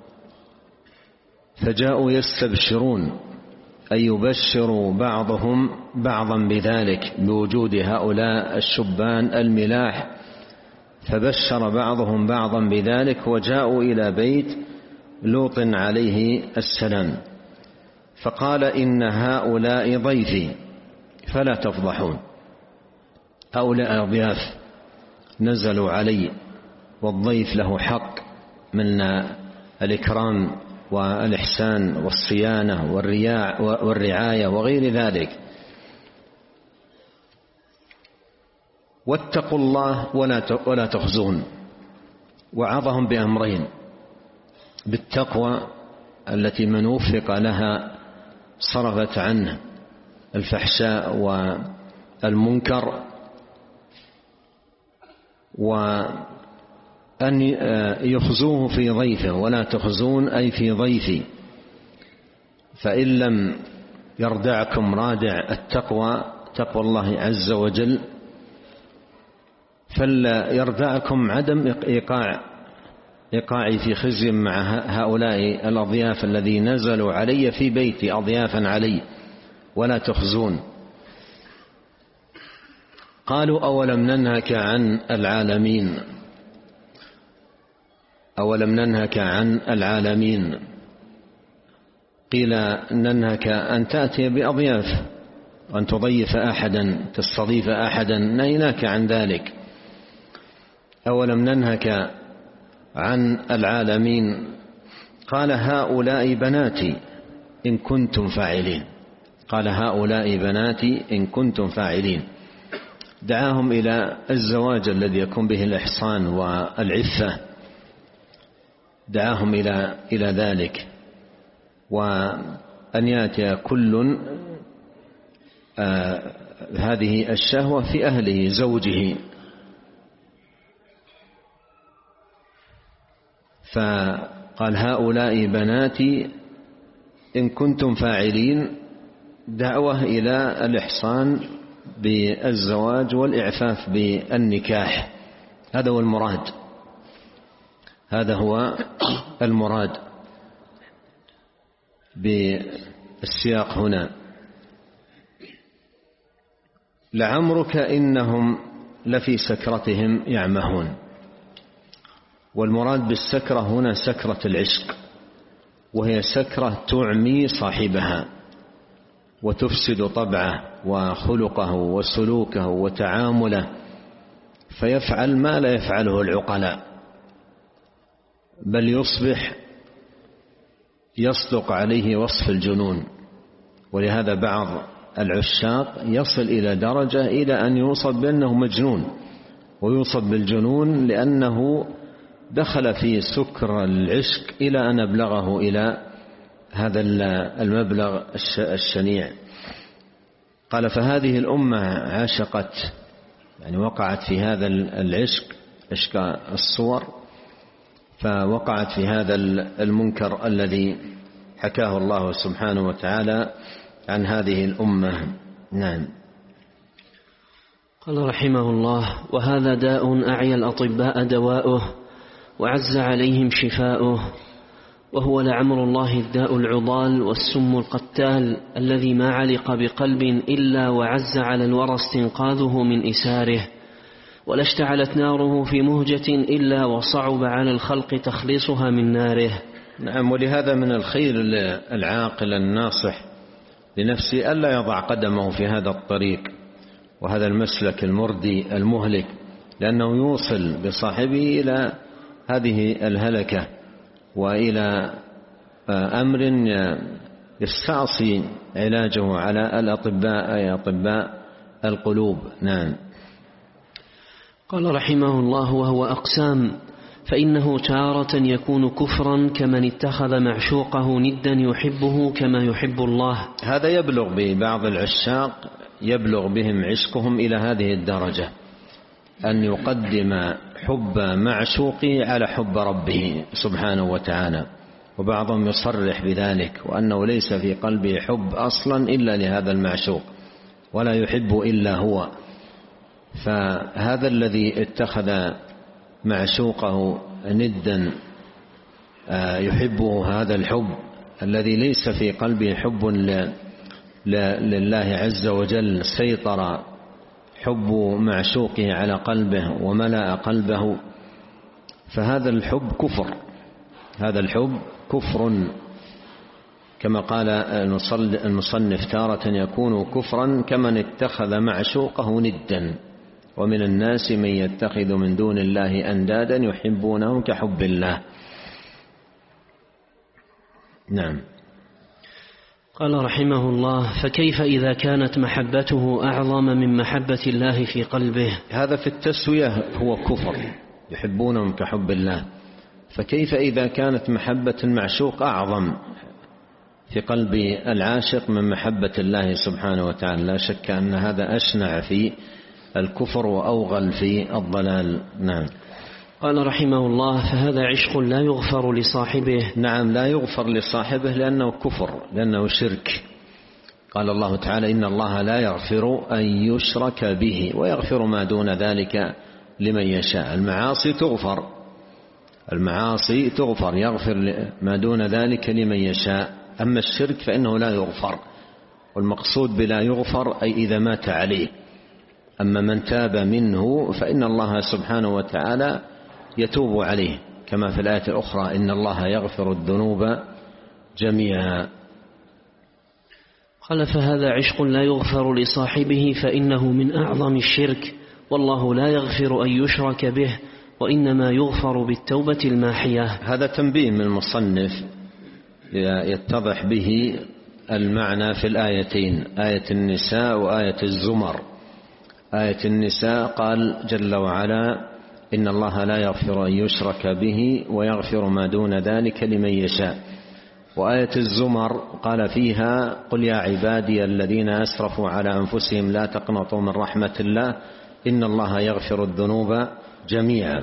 B: فجاءوا يستبشرون، أي يبشر بعضهم بعضا بذلك، بوجود هؤلاء الشبان الملاح، فبشر بعضهم بعضا بذلك، وجاءوا إلى بيت لوط عليه السلام، فقال: إن هؤلاء ضيفي فلا تفضحون. هؤلاء ضياف نزلوا علي، والضيف له حق من الإكرام والإحسان والصيانة والرعاية وغير ذلك. واتقوا الله ولا تخزون. وعظهم بأمرين: بالتقوى التي من وفق لها صرفت عنه الفحشاء والمنكر، وأن يخزوه في ضيفه. ولا تخزون أي في ضيفي، فإن لم يردعكم رادع التقوى تقوى الله عز وجل، فلا يردعكم عدم إيقاع إيقاعي في خزي مع هؤلاء الأضياف الذي نزلوا علي في بيتي أضيافا علي. ولا تخزون. قالوا: أولم ننهك عن العالمين أولم ننهك عن العالمين قيل: ننهك أن تأتي بأضياف وأن تضيف أحدا، تستضيف أحدا، نهيناك عن ذلك. أولم ننهك عن العالمين. قال: هؤلاء بناتي إن كنتم فاعلين. قال: هؤلاء بناتي إن كنتم فاعلين. دعاهم إلى الزواج الذي يكون به الإحصان والعفة، دعاهم إلى إلى ذلك، وأن يأتي كل آه هذه الشهوة في أهله زوجه. فقال: هؤلاء بناتي إن كنتم فاعلين، دعوة إلى الإحصان بالزواج والإعفاف بالنكاح. هذا هو المراد هذا هو المراد بالسياق هنا. لعمرك إنهم لفي سكرتهم يعمهون. والمراد بالسكرة هنا سكرة العشق، وهي سكرة تعمي صاحبها وتفسد طبعه وخلقه وسلوكه وتعامله، فيفعل ما لا يفعله العقلاء، بل يصبح يصدق عليه وصف الجنون. ولهذا بعض العشاق يصل إلى درجة إلى أن يوصف بأنه مجنون، ويوصف بالجنون لأنه دخل في سكر العشق إلى أن أبلغه إلى هذا المبلغ الشنيع. قال: فهذه الأمة عاشقت، يعني وقعت في هذا العشق، عشق الصور، فوقعت في هذا المنكر الذي حكاه الله سبحانه وتعالى عن هذه الأمة. نعم.
A: قال رحمه الله: وهذا داء أعيا الأطباء دواؤه وعز عليهم شفاؤه، وهو لعمر الله الداء العضال والسم القتال الذي ما علق بقلب إلا وعز على الورى استنقاذه من إساره، ولا اشتعلت ناره في مهجة إلا وصعب على الخلق تخليصها من ناره.
B: نعم. ولهذا من الخير العاقل الناصح لنفسه ألا يضع قدمه في هذا الطريق وهذا المسلك المردي المهلك، لأنه يوصل بصاحبه إلى هذه الهلكة وإلى أمر يستعصي علاجه على الأطباء، أي أطباء القلوب. نعم.
A: قال رحمه الله: وهو أقسام، فإنه تارة يكون كفرا كمن اتخذ معشوقه ندا يحبه كما يحب الله.
B: هذا يبلغ ببعض العشاق، يبلغ بهم عشقهم إلى هذه الدرجة أن يقدم حب معشوقه على حب ربه سبحانه وتعالى، وبعضهم يصرح بذلك وأنه ليس في قلبه حب أصلا إلا لهذا المعشوق ولا يحب إلا هو. فهذا الذي اتخذ معشوقه ندا يحبه هذا الحب الذي ليس في قلبه حب لله عز وجل، سيطر حب معشوقه على قلبه وملأ قلبه، فهذا الحب كفر، هذا الحب كفر كما قال المصنف تارة يكون كفرا كمن اتخذ معشوقه ندا، ومن الناس من يتخذ من دون الله أندادا يحبونهم كحب الله. نعم.
A: قال رحمه الله: فكيف إذا كانت محبته أعظم من محبة الله في قلبه؟
B: هذا في التسوية هو كفر، يحبونهم كحب الله. فكيف إذا كانت محبة المعشوق أعظم في قلب العاشق من محبة الله سبحانه وتعالى؟ لا شك أن هذا أشنع في الكفر وأوغل في الضلال. نعم.
A: قال رحمه الله: فهذا عشق لا يغفر لصاحبه.
B: نعم، لا يغفر لصاحبه لأنه كفر، لأنه شرك. قال الله تعالى: إن الله لا يغفر أن يشرك به ويغفر ما دون ذلك لمن يشاء. المعاصي تغفر، المعاصي تغفر، يغفر ما دون ذلك لمن يشاء. أما الشرك فإنه لا يغفر، والمقصود بلا يغفر أي إذا مات عليه. أما من تاب منه فإن الله سبحانه وتعالى يتوب عليه، كما في الآية الأخرى: إن الله يغفر الذنوب جميعا.
A: قال: فهذا عشق لا يغفر لصاحبه فإنه من أعظم الشرك، والله لا يغفر أن يشرك به، وإنما يغفر بالتوبة الماحية.
B: هذا تنبيه من المصنف يتضح به المعنى في الآيتين، آية النساء وآية الزمر. آية النساء قال جل وعلا: إن الله لا يغفر أن يشرك به ويغفر ما دون ذلك لمن يشاء. وآية الزمر قال فيها: قل يا عبادي الذين أسرفوا على أنفسهم لا تقنطوا من رحمة الله إن الله يغفر الذنوب جميعا.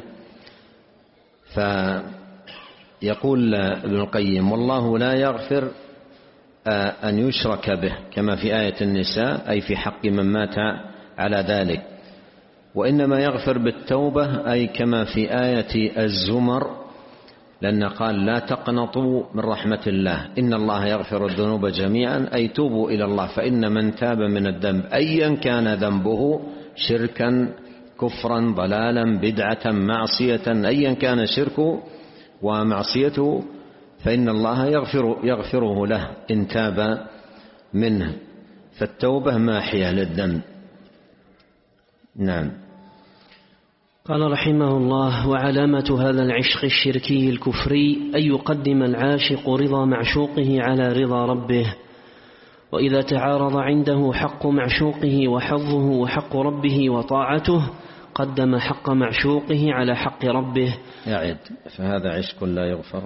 B: فيقول ابن القيم: والله لا يغفر أن يشرك به كما في آية النساء، أي في حق من مات على ذلك، وإنما يغفر بالتوبة، أي كما في آية الزمر، لأن قال: لا تقنطوا من رحمة الله إن الله يغفر الذنوب جميعا، أي توبوا إلى الله، فإن من تاب من الذنب أيا كان ذنبه، شركا كفرا ضلالا بدعة معصية، أيا كان شركه ومعصيته، فإن الله يغفر يغفره له إن تاب منه. فالتوبة ماحية للذنب. نعم.
A: قال رحمه الله: وعلامة هذا العشق الشركي الكفري أن يقدم العاشق رضا معشوقه على رضا ربه، وإذا تعارض عنده حق معشوقه وحظه وحق ربه وطاعته قدم حق معشوقه على حق ربه.
B: يعد: فهذا عشق لا يغفر.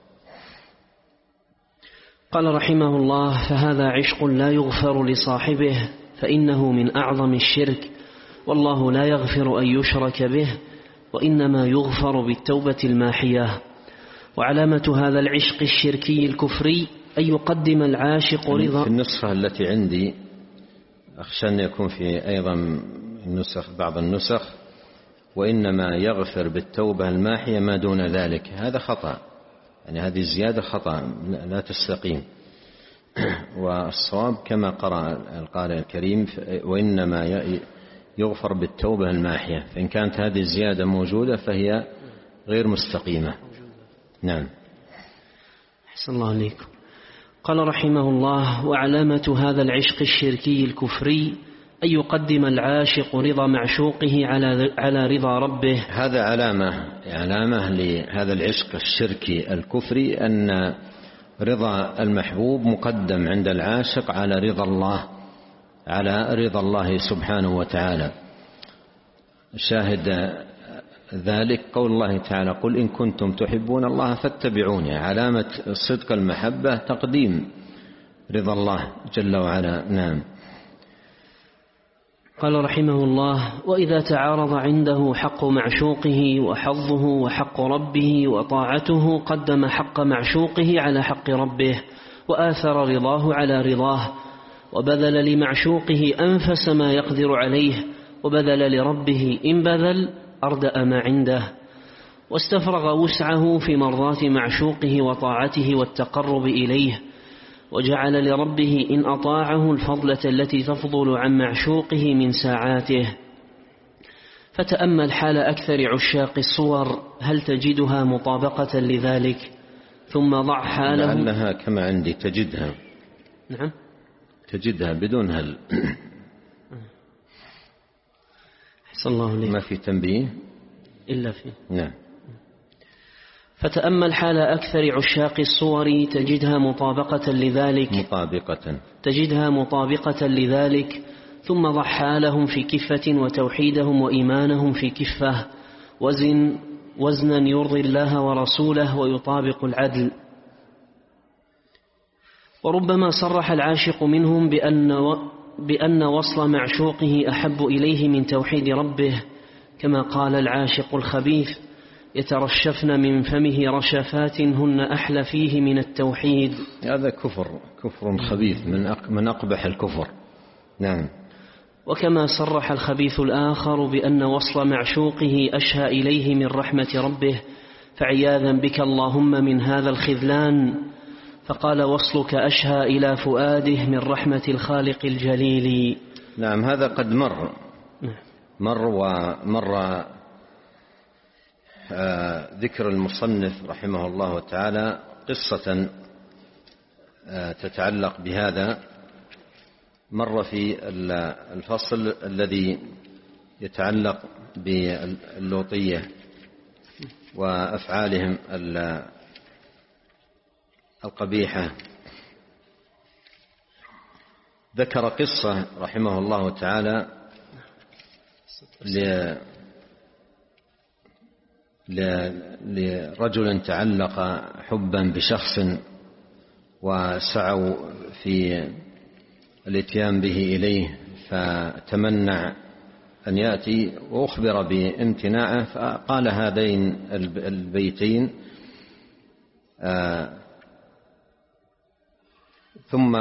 A: قال رحمه الله: فهذا عشق لا يغفر لصاحبه فإنه من أعظم الشرك، والله لا يغفر أن يشرك به، وإنما يغفر بالتوبة الماحية. وعلامة هذا العشق الشركي الكفري أن يقدم العاشق رضا.
B: في النسخة التي عندي أخشى أن يكون في أيضا النسخ بعض النسخ: وإنما يغفر بالتوبة الماحية ما دون ذلك. هذا خطأ، يعني هذه الزيادة خطأ لا تستقيم. والصواب كما قرأ القارئ الكريم: وإنما يغفر بالتوبة الماحية. فإن كانت هذه الزيادة موجودة فهي غير مستقيمة. نعم.
A: أحسن الله عليكم. قال رحمه الله: وعلامة هذا العشق الشركي الكفري أن يقدم العاشق رضا معشوقه على على رضا ربه.
B: هذا علامة علامة لهذا العشق الشركي الكفري أن رضا المحبوب مقدم عند العاشق على رضا الله، على رضا الله سبحانه وتعالى. شاهد ذلك قول الله تعالى: قل إن كنتم تحبون الله فاتبعوني. علامة صدق المحبة تقديم رضا الله جل وعلا. نعم.
A: قال رحمه الله: وإذا تعارض عنده حق معشوقه وحظه وحق ربه وطاعته قدم حق معشوقه على حق ربه، وآثر رضاه على رضاه، وبذل لمعشوقه أنفس ما يقدر عليه، وبذل لربه إن بذل أردأ ما عنده، واستفرغ وسعه في مرضاة معشوقه وطاعته والتقرب إليه، وجعل لربه إن أطاعه الفضلة التي تفضل عن معشوقه من ساعاته. فتأمل حال أكثر عشاق الصور، هل تجدها مطابقة لذلك؟ ثم ضع حاله.
B: لعلها كما عندي تجدها.
A: نعم،
B: تجدها بدون هل.
A: أحسن الله لك.
B: ما في تنبيه
A: إلا فيه.
B: نعم.
A: فتأمل حال أكثر عشاق الصور، تجدها مطابقة لذلك
B: مطابقة
A: تجدها مطابقة لذلك ثم ضع حالهم في كفة، وتوحيدهم وإيمانهم في كفة، وزن وزنا يرضي الله ورسوله ويطابق العدل. وربما صرح العاشق منهم بأن, بأن وصل معشوقه أحب إليه من توحيد ربه، كما قال العاشق الخبيث: يترشفن من فمه رشفات هن أحلى فيه من التوحيد.
B: هذا كفر كفر خبيث من أقبح الكفر. نعم.
A: وكما صرح الخبيث الآخر بأن وصل معشوقه أشهى إليه من رحمة ربه، فعياذا بك اللهم من هذا الخذلان، فقال: وصلك أشهى إلى فؤاده من رحمة الخالق الجليل.
B: نعم، هذا قد مر مر ومر آه ذكر المصنف رحمه الله تعالى قصة آه تتعلق بهذا. مر في الفصل الذي يتعلق باللوطية وأفعالهم القبيحة. ذكر قصة رحمه الله تعالى لرجل تعلق حبا بشخص وسعوا في الاتيان به إليه، فتمنع أن يأتي وأخبر بامتناعه، فقال هذين البيتين: آه ثم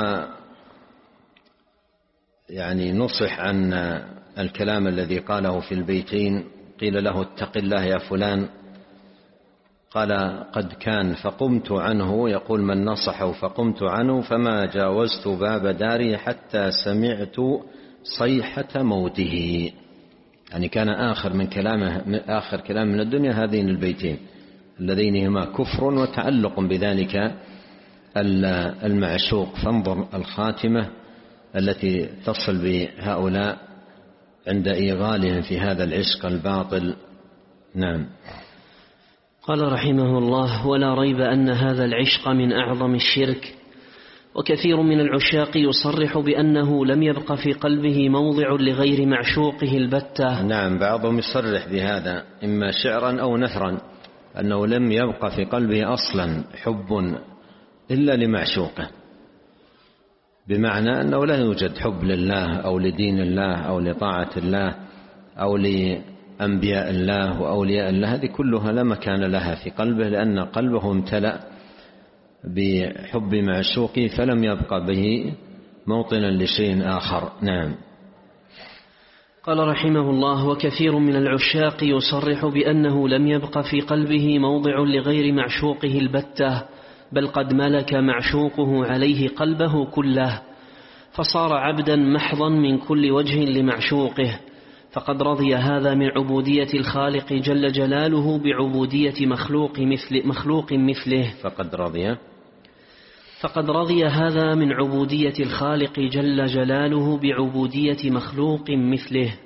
B: يعني نصح عن الكلام الذي قاله في البيتين. قيل له: اتق الله يا فلان. قال: قد كان فقمت عنه، يقول من نصحه فقمت عنه، فما جاوزت باب داري حتى سمعت صيحة موته. يعني كان آخر من كلامه آخر كلام من الدنيا هذين البيتين اللذين هما كفر وتعلق بذلك المعشوق. فانظر الخاتمة التي تصل بهؤلاء عند إيغالهم في هذا العشق الباطل. نعم.
A: قال رحمه الله: ولا ريب أن هذا العشق من أعظم الشرك، وكثير من العشاق يصرح بأنه لم يبق في قلبه موضع لغير معشوقه البتة.
B: نعم، بعضهم يصرح بهذا إما شعرا أو نثرا، أنه لم يبق في قلبه أصلا حب إلا لمعشوقه، بمعنى أنه لا يوجد حب لله أو لدين الله أو لطاعة الله أو لأنبياء الله وأولياء الله. هذه كلها لا مكان لها في قلبه، لأن قلبه امتلأ بحب معشوقه فلم يبقى به موطنا لشيء آخر. نعم.
A: قال رحمه الله: وكثير من العشاق يصرح بأنه لم يبق في قلبه موضع لغير معشوقه البتة، بل قد ملك معشوقه عليه قلبه كله، فصار عبدا محضا من كل وجه لمعشوقه، فقد رضي هذا من عبودية الخالق جل جلاله بعبودية مخلوق مثل مخلوق مثله
B: فقد رضي
A: فقد رضي هذا من عبودية الخالق جل جلاله بعبودية مخلوق مثله.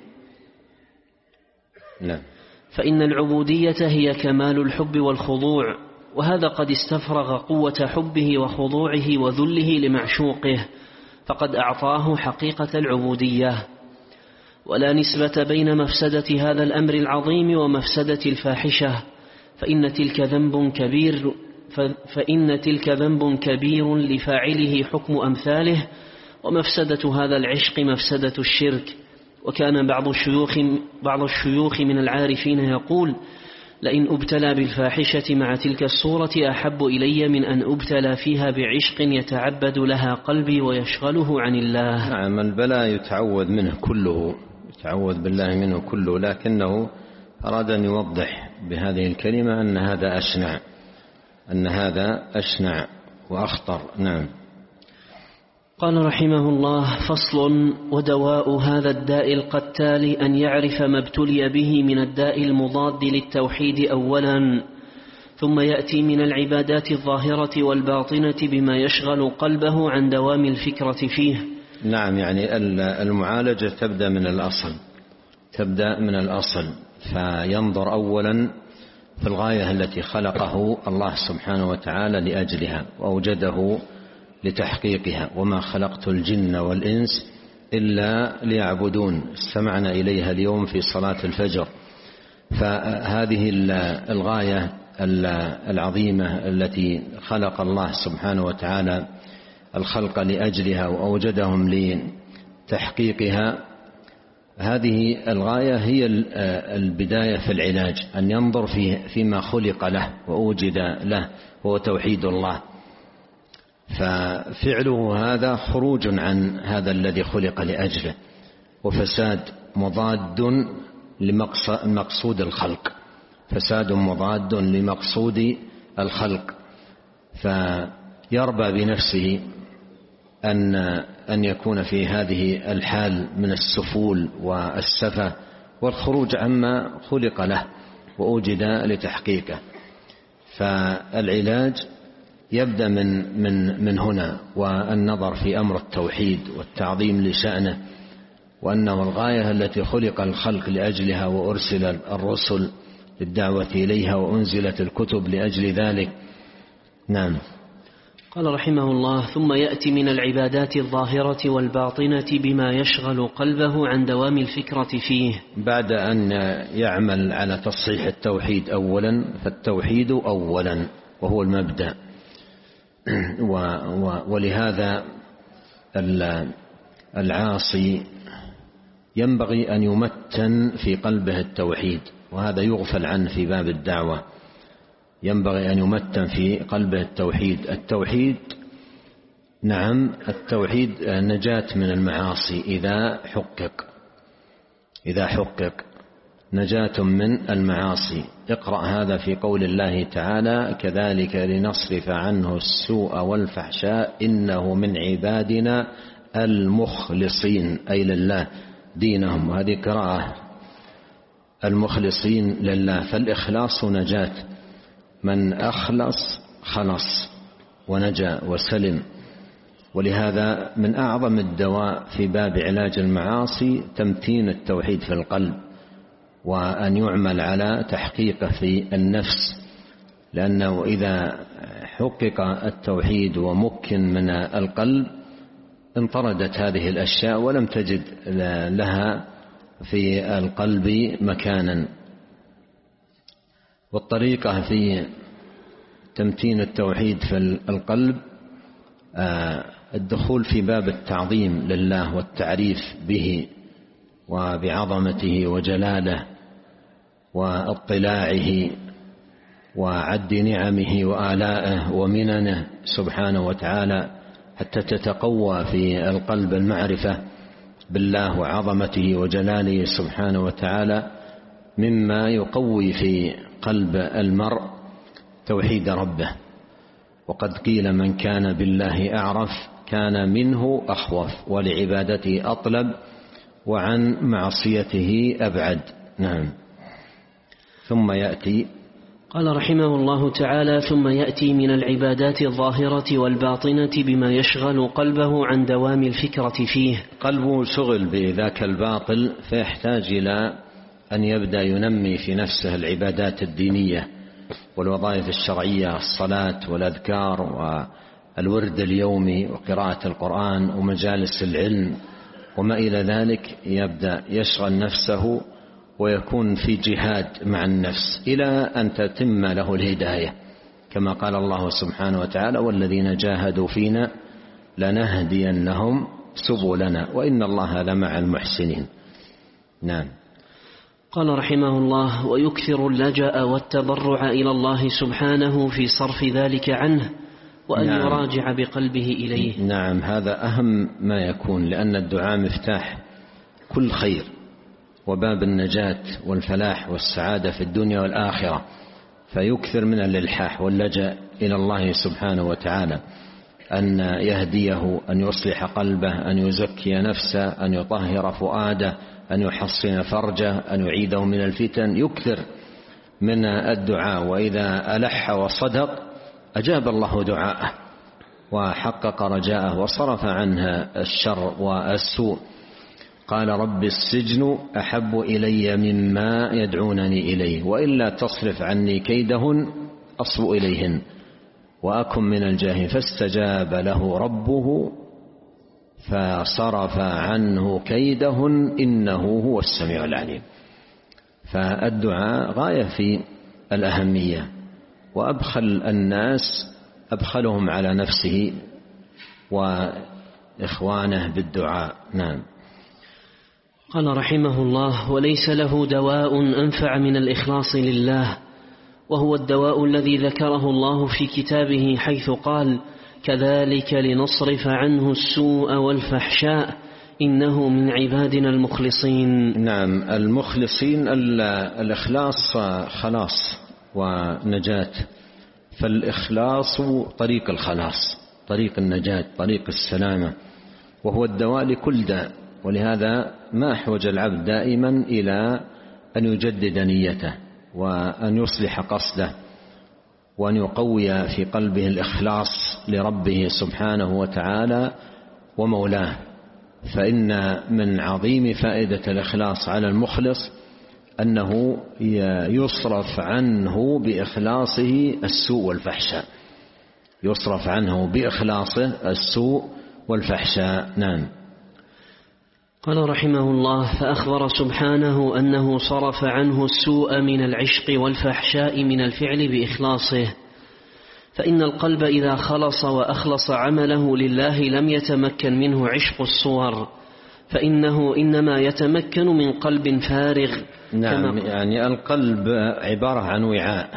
B: نعم.
A: فإن العبودية هي كمال الحب والخضوع، وهذا قد استفرغ قوة حبه وخضوعه وذله لمعشوقه، فقد أعطاه حقيقة العبودية. ولا نسبة بين مفسدة هذا الأمر العظيم ومفسدة الفاحشة، فإن تلك ذنب كبير فإن تلك ذنب كبير لفاعله حكم أمثاله، ومفسدة هذا العشق مفسدة الشرك. وكان بعض الشيوخ, بعض الشيوخ من العارفين يقول: لئن أبتلى بالفاحشة مع تلك الصورة أحب إلي من أن أبتلى فيها بعشق يتعبد لها قلبي ويشغله عن الله.
B: نعم، البلاء يتعوذ منه كله، يتعوذ بالله منه كله، لكنه أراد أن يوضح بهذه الكلمة أن هذا أشنع أن هذا أشنع وأخطر. نعم.
A: قال رحمه الله: فصل. ودواء هذا الداء القتال أن يعرف ما ابتلي به من الداء المضاد للتوحيد أولا، ثم يأتي من العبادات الظاهرة والباطنة بما يشغل قلبه عن دوام الفكرة فيه.
B: نعم، يعني المعالجة تبدأ من الأصل تبدأ من الأصل فينظر أولا في الغاية التي خلقه الله سبحانه وتعالى لأجلها وأوجده لتحقيقها: وما خلقت الجن والإنس إلا ليعبدون. استمعنا إليها اليوم في صلاة الفجر. فهذه الغاية العظيمة التي خلق الله سبحانه وتعالى الخلق لأجلها وأوجدهم لتحقيقها، هذه الغاية هي البداية في العلاج، أن ينظر فيما خلق له وأوجد له هو توحيد الله، ففعله هذا خروج عن هذا الذي خلق لأجله، وفساد مضاد لمقصود الخلق فساد مضاد لمقصود الخلق فيربى بنفسه أن أن يكون في هذه الحال من السفول والسفة والخروج عما خلق له وأوجد لتحقيقه. فالعلاج يبدأ من من من هنا، والنظر في أمر التوحيد والتعظيم لشأنه، وأنه الغاية التي خلق الخلق لأجلها وأرسل الرسل للدعوة إليها وأنزلت الكتب لأجل ذلك. نعم.
A: قال رحمه الله: ثم يأتي من العبادات الظاهرة والباطنة بما يشغل قلبه عن دوام الفكرة فيه.
B: بعد أن يعمل على تصحيح التوحيد أولا، فالتوحيد أولا وهو المبدأ، ولهذا العاصي ينبغي أن يمتن في قلبه التوحيد، وهذا يغفل عنه في باب الدعوة. ينبغي أن يمتن في قلبه التوحيد. التوحيد نعم التوحيد نجاة من المعاصي إذا حقق إذا حقق نجاة من المعاصي. اقرأ هذا في قول الله تعالى: كذلك لنصرف عنه السوء والفحشاء إنه من عبادنا المخلصين، أي لله دينهم. وهذه قراءة المخلصين لله، فالإخلاص نجاة، من أخلص خلص ونجا وسلم. ولهذا من أعظم الدواء في باب علاج المعاصي تمتين التوحيد في القلب، وأن يعمل على تحقيقه في النفس، لأنه إذا حقق التوحيد ومكن من القلب انطردت هذه الأشياء ولم تجد لها في القلب مكانا. والطريقة في تمتين التوحيد في القلب الدخول في باب التعظيم لله والتعريف به وبعظمته وجلاله واطلاعه وعد نعمه وآلائه ومننه سبحانه وتعالى، حتى تتقوى في القلب المعرفة بالله وعظمته وجلاله سبحانه وتعالى، مما يقوي في قلب المرء توحيد ربه. وقد قيل: من كان بالله أعرف كان منه أخوف، ولعبادته أطلب، وعن معصيته أبعد. نعم. ثم يأتي
A: قال رحمه الله تعالى: ثم يأتي من العبادات الظاهرة والباطنة بما يشغل قلبه عن دوام الفكرة فيه.
B: قلبه شغل بذاك الباطل، فيحتاج إلى أن يبدأ ينمي في نفسه العبادات الدينية والوظائف الشرعية، الصلاة والأذكار والورد اليومي وقراءة القرآن ومجالس العلم وما إلى ذلك يبدأ يشغل نفسه ويكون في جهاد مع النفس إلى أن تتم له الهداية، كما قال الله سبحانه وتعالى: والذين جاهدوا فينا لنهدينهم سبلنا وإن الله لمع المحسنين. نعم.
A: قال رحمه الله: ويكثر اللجأ والتضرع إلى الله سبحانه في صرف ذلك عنه، وأن نعم. يراجع بقلبه إليه.
B: نعم، هذا أهم ما يكون، لأن الدعاء مفتاح كل خير وباب النجاة والفلاح والسعادة في الدنيا والآخرة، فيكثر من الإلحاح واللجأ إلى الله سبحانه وتعالى، أن يهديه، أن يصلح قلبه، أن يزكي نفسه، أن يطهر فؤاده، أن يحصن فرجه، أن يعيده من الفتن. يكثر من الدعاء، وإذا ألح وصدق أجاب الله دعاءه وحقق رجاءه وصرف عنها الشر والسوء. قال: رب السجن أحب إلي مما يدعونني إليه، وإلا تصرف عني كيدهن أصب إليهن وأكن من الجاهلين. فاستجاب له ربه فصرف عنه كيدهن إنه هو السميع العليم. فالدعاء غاية في الأهمية، وأبخل الناس أبخلهم على نفسه وإخوانه بالدعاء. نعم.
A: قال رحمه الله: وليس له دواء أنفع من الإخلاص لله، وهو الدواء الذي ذكره الله في كتابه حيث قال: كذلك لنصرف عنه السوء والفحشاء إنه من عبادنا المخلصين.
B: نعم، المخلصين. الإخلاص خلاص ونجاة، فالإخلاص طريق الخلاص، طريق النجاة، طريق السلامة، وهو الدواء لكل داء. ولهذا ما أحوج العبد دائما إلى أن يجدد نيته، وأن يصلح قصده، وأن يقوي في قلبه الإخلاص لربه سبحانه وتعالى ومولاه. فإن من عظيم فائدة الإخلاص على المخلص أنه يصرف عنه بإخلاصه السوء والفحشاء، يصرف عنه بإخلاصه السوء والفحشاء. نعم.
A: قال رحمه الله: فأخبر سبحانه أنه صرف عنه السوء من العشق والفحشاء من الفعل بإخلاصه، فإن القلب إذا خلص وأخلص عمله لله لم يتمكن منه عشق الصور، فإنه إنما يتمكن من قلب فارغ.
B: نعم، يعني القلب عبارة عن وعاء،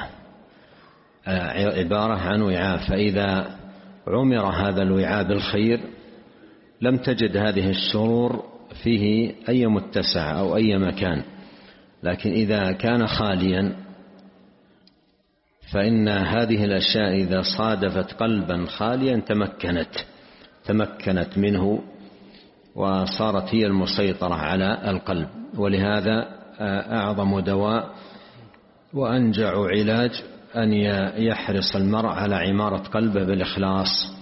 B: عبارة عن وعاء، فإذا عمر هذا الوعاء بالخير لم تجد هذه الشرور فيه أي متسع أو أي مكان. لكن إذا كان خاليا فإن هذه الأشياء إذا صادفت قلبا خاليا تمكنت تمكنت منه وصارت هي المسيطرة على القلب. ولهذا أعظم دواء وأنجع علاج أن يحرص المرء على عمارة قلبه بالإخلاص،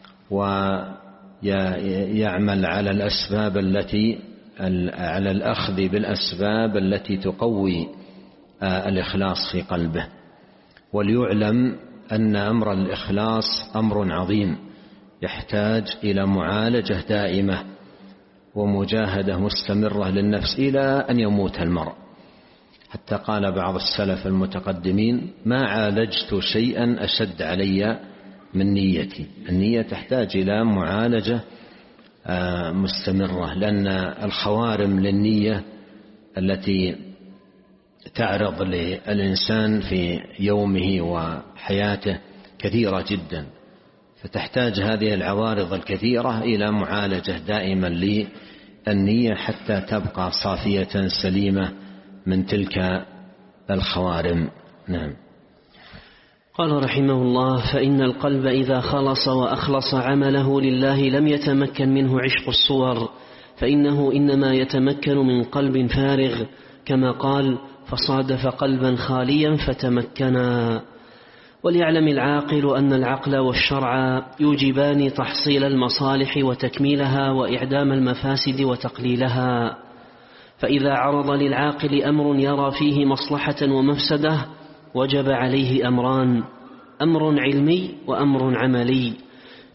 B: ويعمل على الأسباب التي على الأخذ بالأسباب التي تقوي الإخلاص في قلبه. وليعلم أن أمر الإخلاص أمر عظيم يحتاج إلى معالجة دائمة ومجاهدة مستمرة للنفس إلى أن يموت المرء. حتى قال بعض السلف المتقدمين: ما عالجت شيئا أشد علي من نيتي. النية تحتاج إلى معالجة مستمرة، لأن الخوارم للنية التي تعرض للإنسان في يومه وحياته كثيرة جدا، فتحتاج هذه العوارض الكثيرة إلى معالجة دائما للنية حتى تبقى صافية سليمة من تلك الخوارم. نعم.
A: قال رحمه الله: فإن القلب إذا خلص وأخلص عمله لله لم يتمكن منه عشق الصور، فإنه إنما يتمكن من قلب فارغ، كما قال: فصادف قلبا خاليا فتمكنا. وليعلم العاقل أن العقل والشرع يوجبان تحصيل المصالح وتكميلها وإعدام المفاسد وتقليلها. فإذا عرض للعاقل أمر يرى فيه مصلحة ومفسدة وجب عليه أمران: أمر علمي وأمر عملي.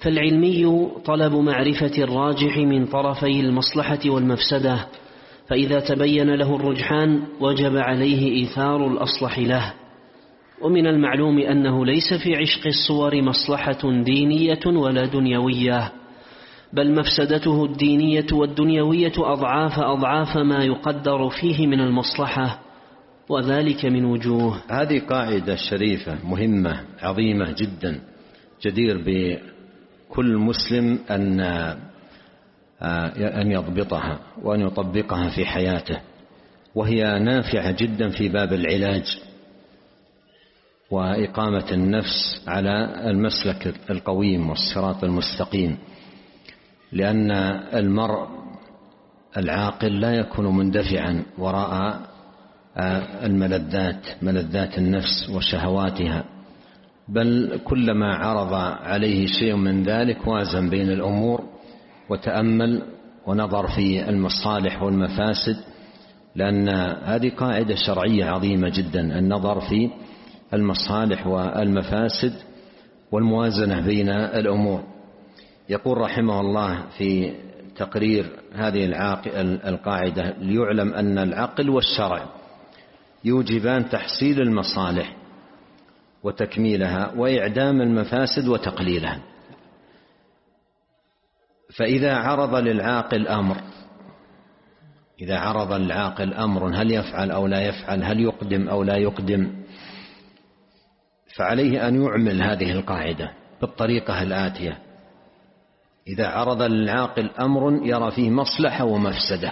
A: فالعلمي طلب معرفة الراجح من طرفي المصلحة والمفسدة، فإذا تبين له الرجحان وجب عليه إيثار الأصلح له. ومن المعلوم أنه ليس في عشق الصور مصلحة دينية ولا دنيوية، بل مفسدته الدينية والدنيوية أضعاف أضعاف ما يقدر فيه من المصلحة، وذلك من وجوه.
B: هذه قاعدة شريفة مهمة عظيمة جدا، جدير بكل مسلم أن أن يضبطها وأن يطبقها في حياته، وهي نافعة جدا في باب العلاج وإقامة النفس على المسلك القويم والصراط المستقيم، لأن المرء العاقل لا يكون مندفعا وراء الملذات ملذات النفس وشهواتها، بل كلما عرض عليه شيء من ذلك وازن بين الأمور وتأمل ونظر في المصالح والمفاسد، لأن هذه قاعدة شرعية عظيمة جدا، النظر في المصالح والمفاسد والموازنة بين الأمور. يقول رحمه الله في تقرير هذه القاعدة: ليعلم أن العقل والشرع يوجبان تحصيل المصالح وتكميلها وإعدام المفاسد وتقليلها. فإذا عرض للعاقل أمر إذا عرض للعاقل أمر هل يفعل أو لا يفعل، هل يقدم أو لا يقدم، فعليه أن يعمل هذه القاعدة بالطريقة الآتية: إذا عرض للعاقل أمر يرى فيه مصلحة ومفسدة.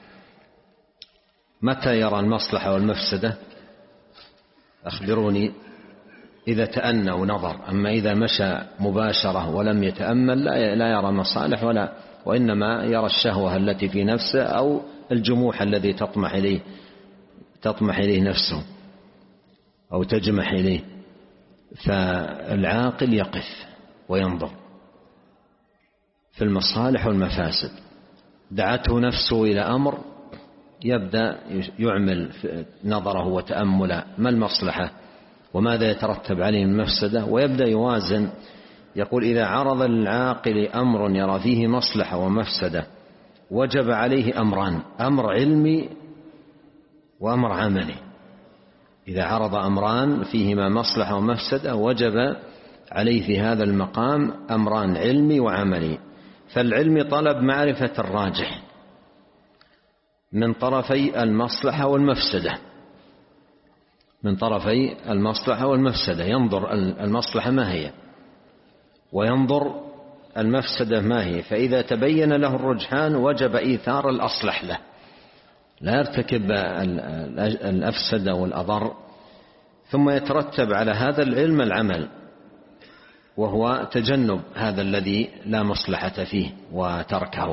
B: متى يرى المصلحة والمفسدة؟ أخبروني. إذا تأنى ونظر، أما إذا مشى مباشرة ولم يتأمل لا يرى مصالح ولا، وإنما يرى الشهوة التي في نفسه أو الجموح الذي تطمح إليه تطمح إليه نفسه أو تجمح إليه. فالعاقل يقف وينظر في المصالح والمفاسد. دعته نفسه إلى أمر يبدأ يعمل نظره وتأمله، ما المصلحة وماذا يترتب عليه من مفسدة، ويبدأ يوازن. يقول: إذا عرض للعاقل أمر يرى فيه مصلحة ومفسدة وجب عليه أمران: أمر علمي وأمر عملي. إذا عرض أمران فيهما مصلحة ومفسدة وجب عليه في هذا المقام أمران: علمي وعملي. فالعلم طلب معرفة الراجح من طرفي المصلحة والمفسدة من طرفي المصلحة والمفسدة ينظر المصلحة ما هي وينظر المفسدة ما هي، فإذا تبين له الرجحان وجب إيثار الأصلح له، لا يرتكب الأفسد والأضر. ثم يترتب على هذا العلم العمل، وهو تجنب هذا الذي لا مصلحة فيه وتركه.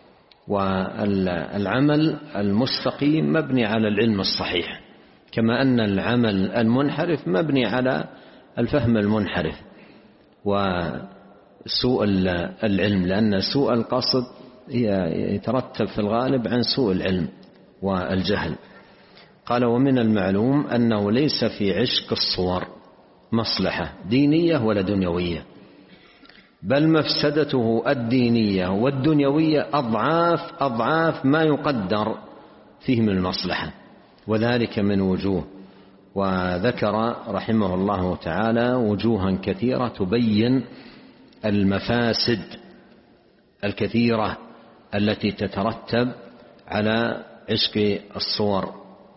B: والعمل المستقيم مبني على العلم الصحيح، كما أن العمل المنحرف مبني على الفهم المنحرف وسوء العلم، لأن سوء القصد يترتب في الغالب عن سوء العلم والجهل. قال: ومن المعلوم أنه ليس في عشق الصور مصلحة دينية ولا دنيوية، بل مفسدته الدينية والدنيوية أضعاف أضعاف ما يقدر فيه من المصلحة، وذلك من وجوه. وذكر رحمه الله تعالى وجوها كثيرة تبين المفاسد الكثيرة التي تترتب على عشق الصور،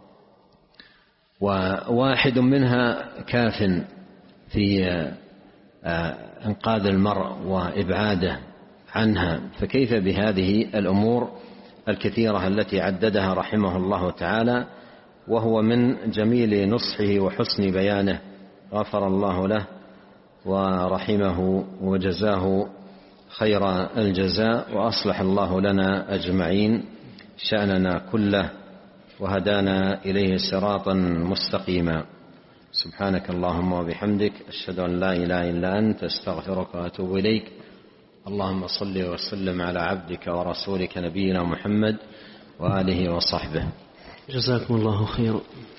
B: وواحد منها كاف في إنقاذ المرء وإبعاده عنها، فكيف بهذه الأمور الكثيرة التي عددها رحمه الله تعالى، وهو من جميل نصحه وحسن بيانه. غفر الله له ورحمه وجزاه خير الجزاء، وأصلح الله لنا أجمعين شأننا كله وهدانا إليه صراطا مستقيما. سبحانك اللهم وبحمدك، أشهد أن لا إله إلا أنت، أستغفرك وأتوب إليك. اللهم صل وسلم على عبدك ورسولك نبينا محمد وآله وصحبه.
A: جزاكم الله خيرا.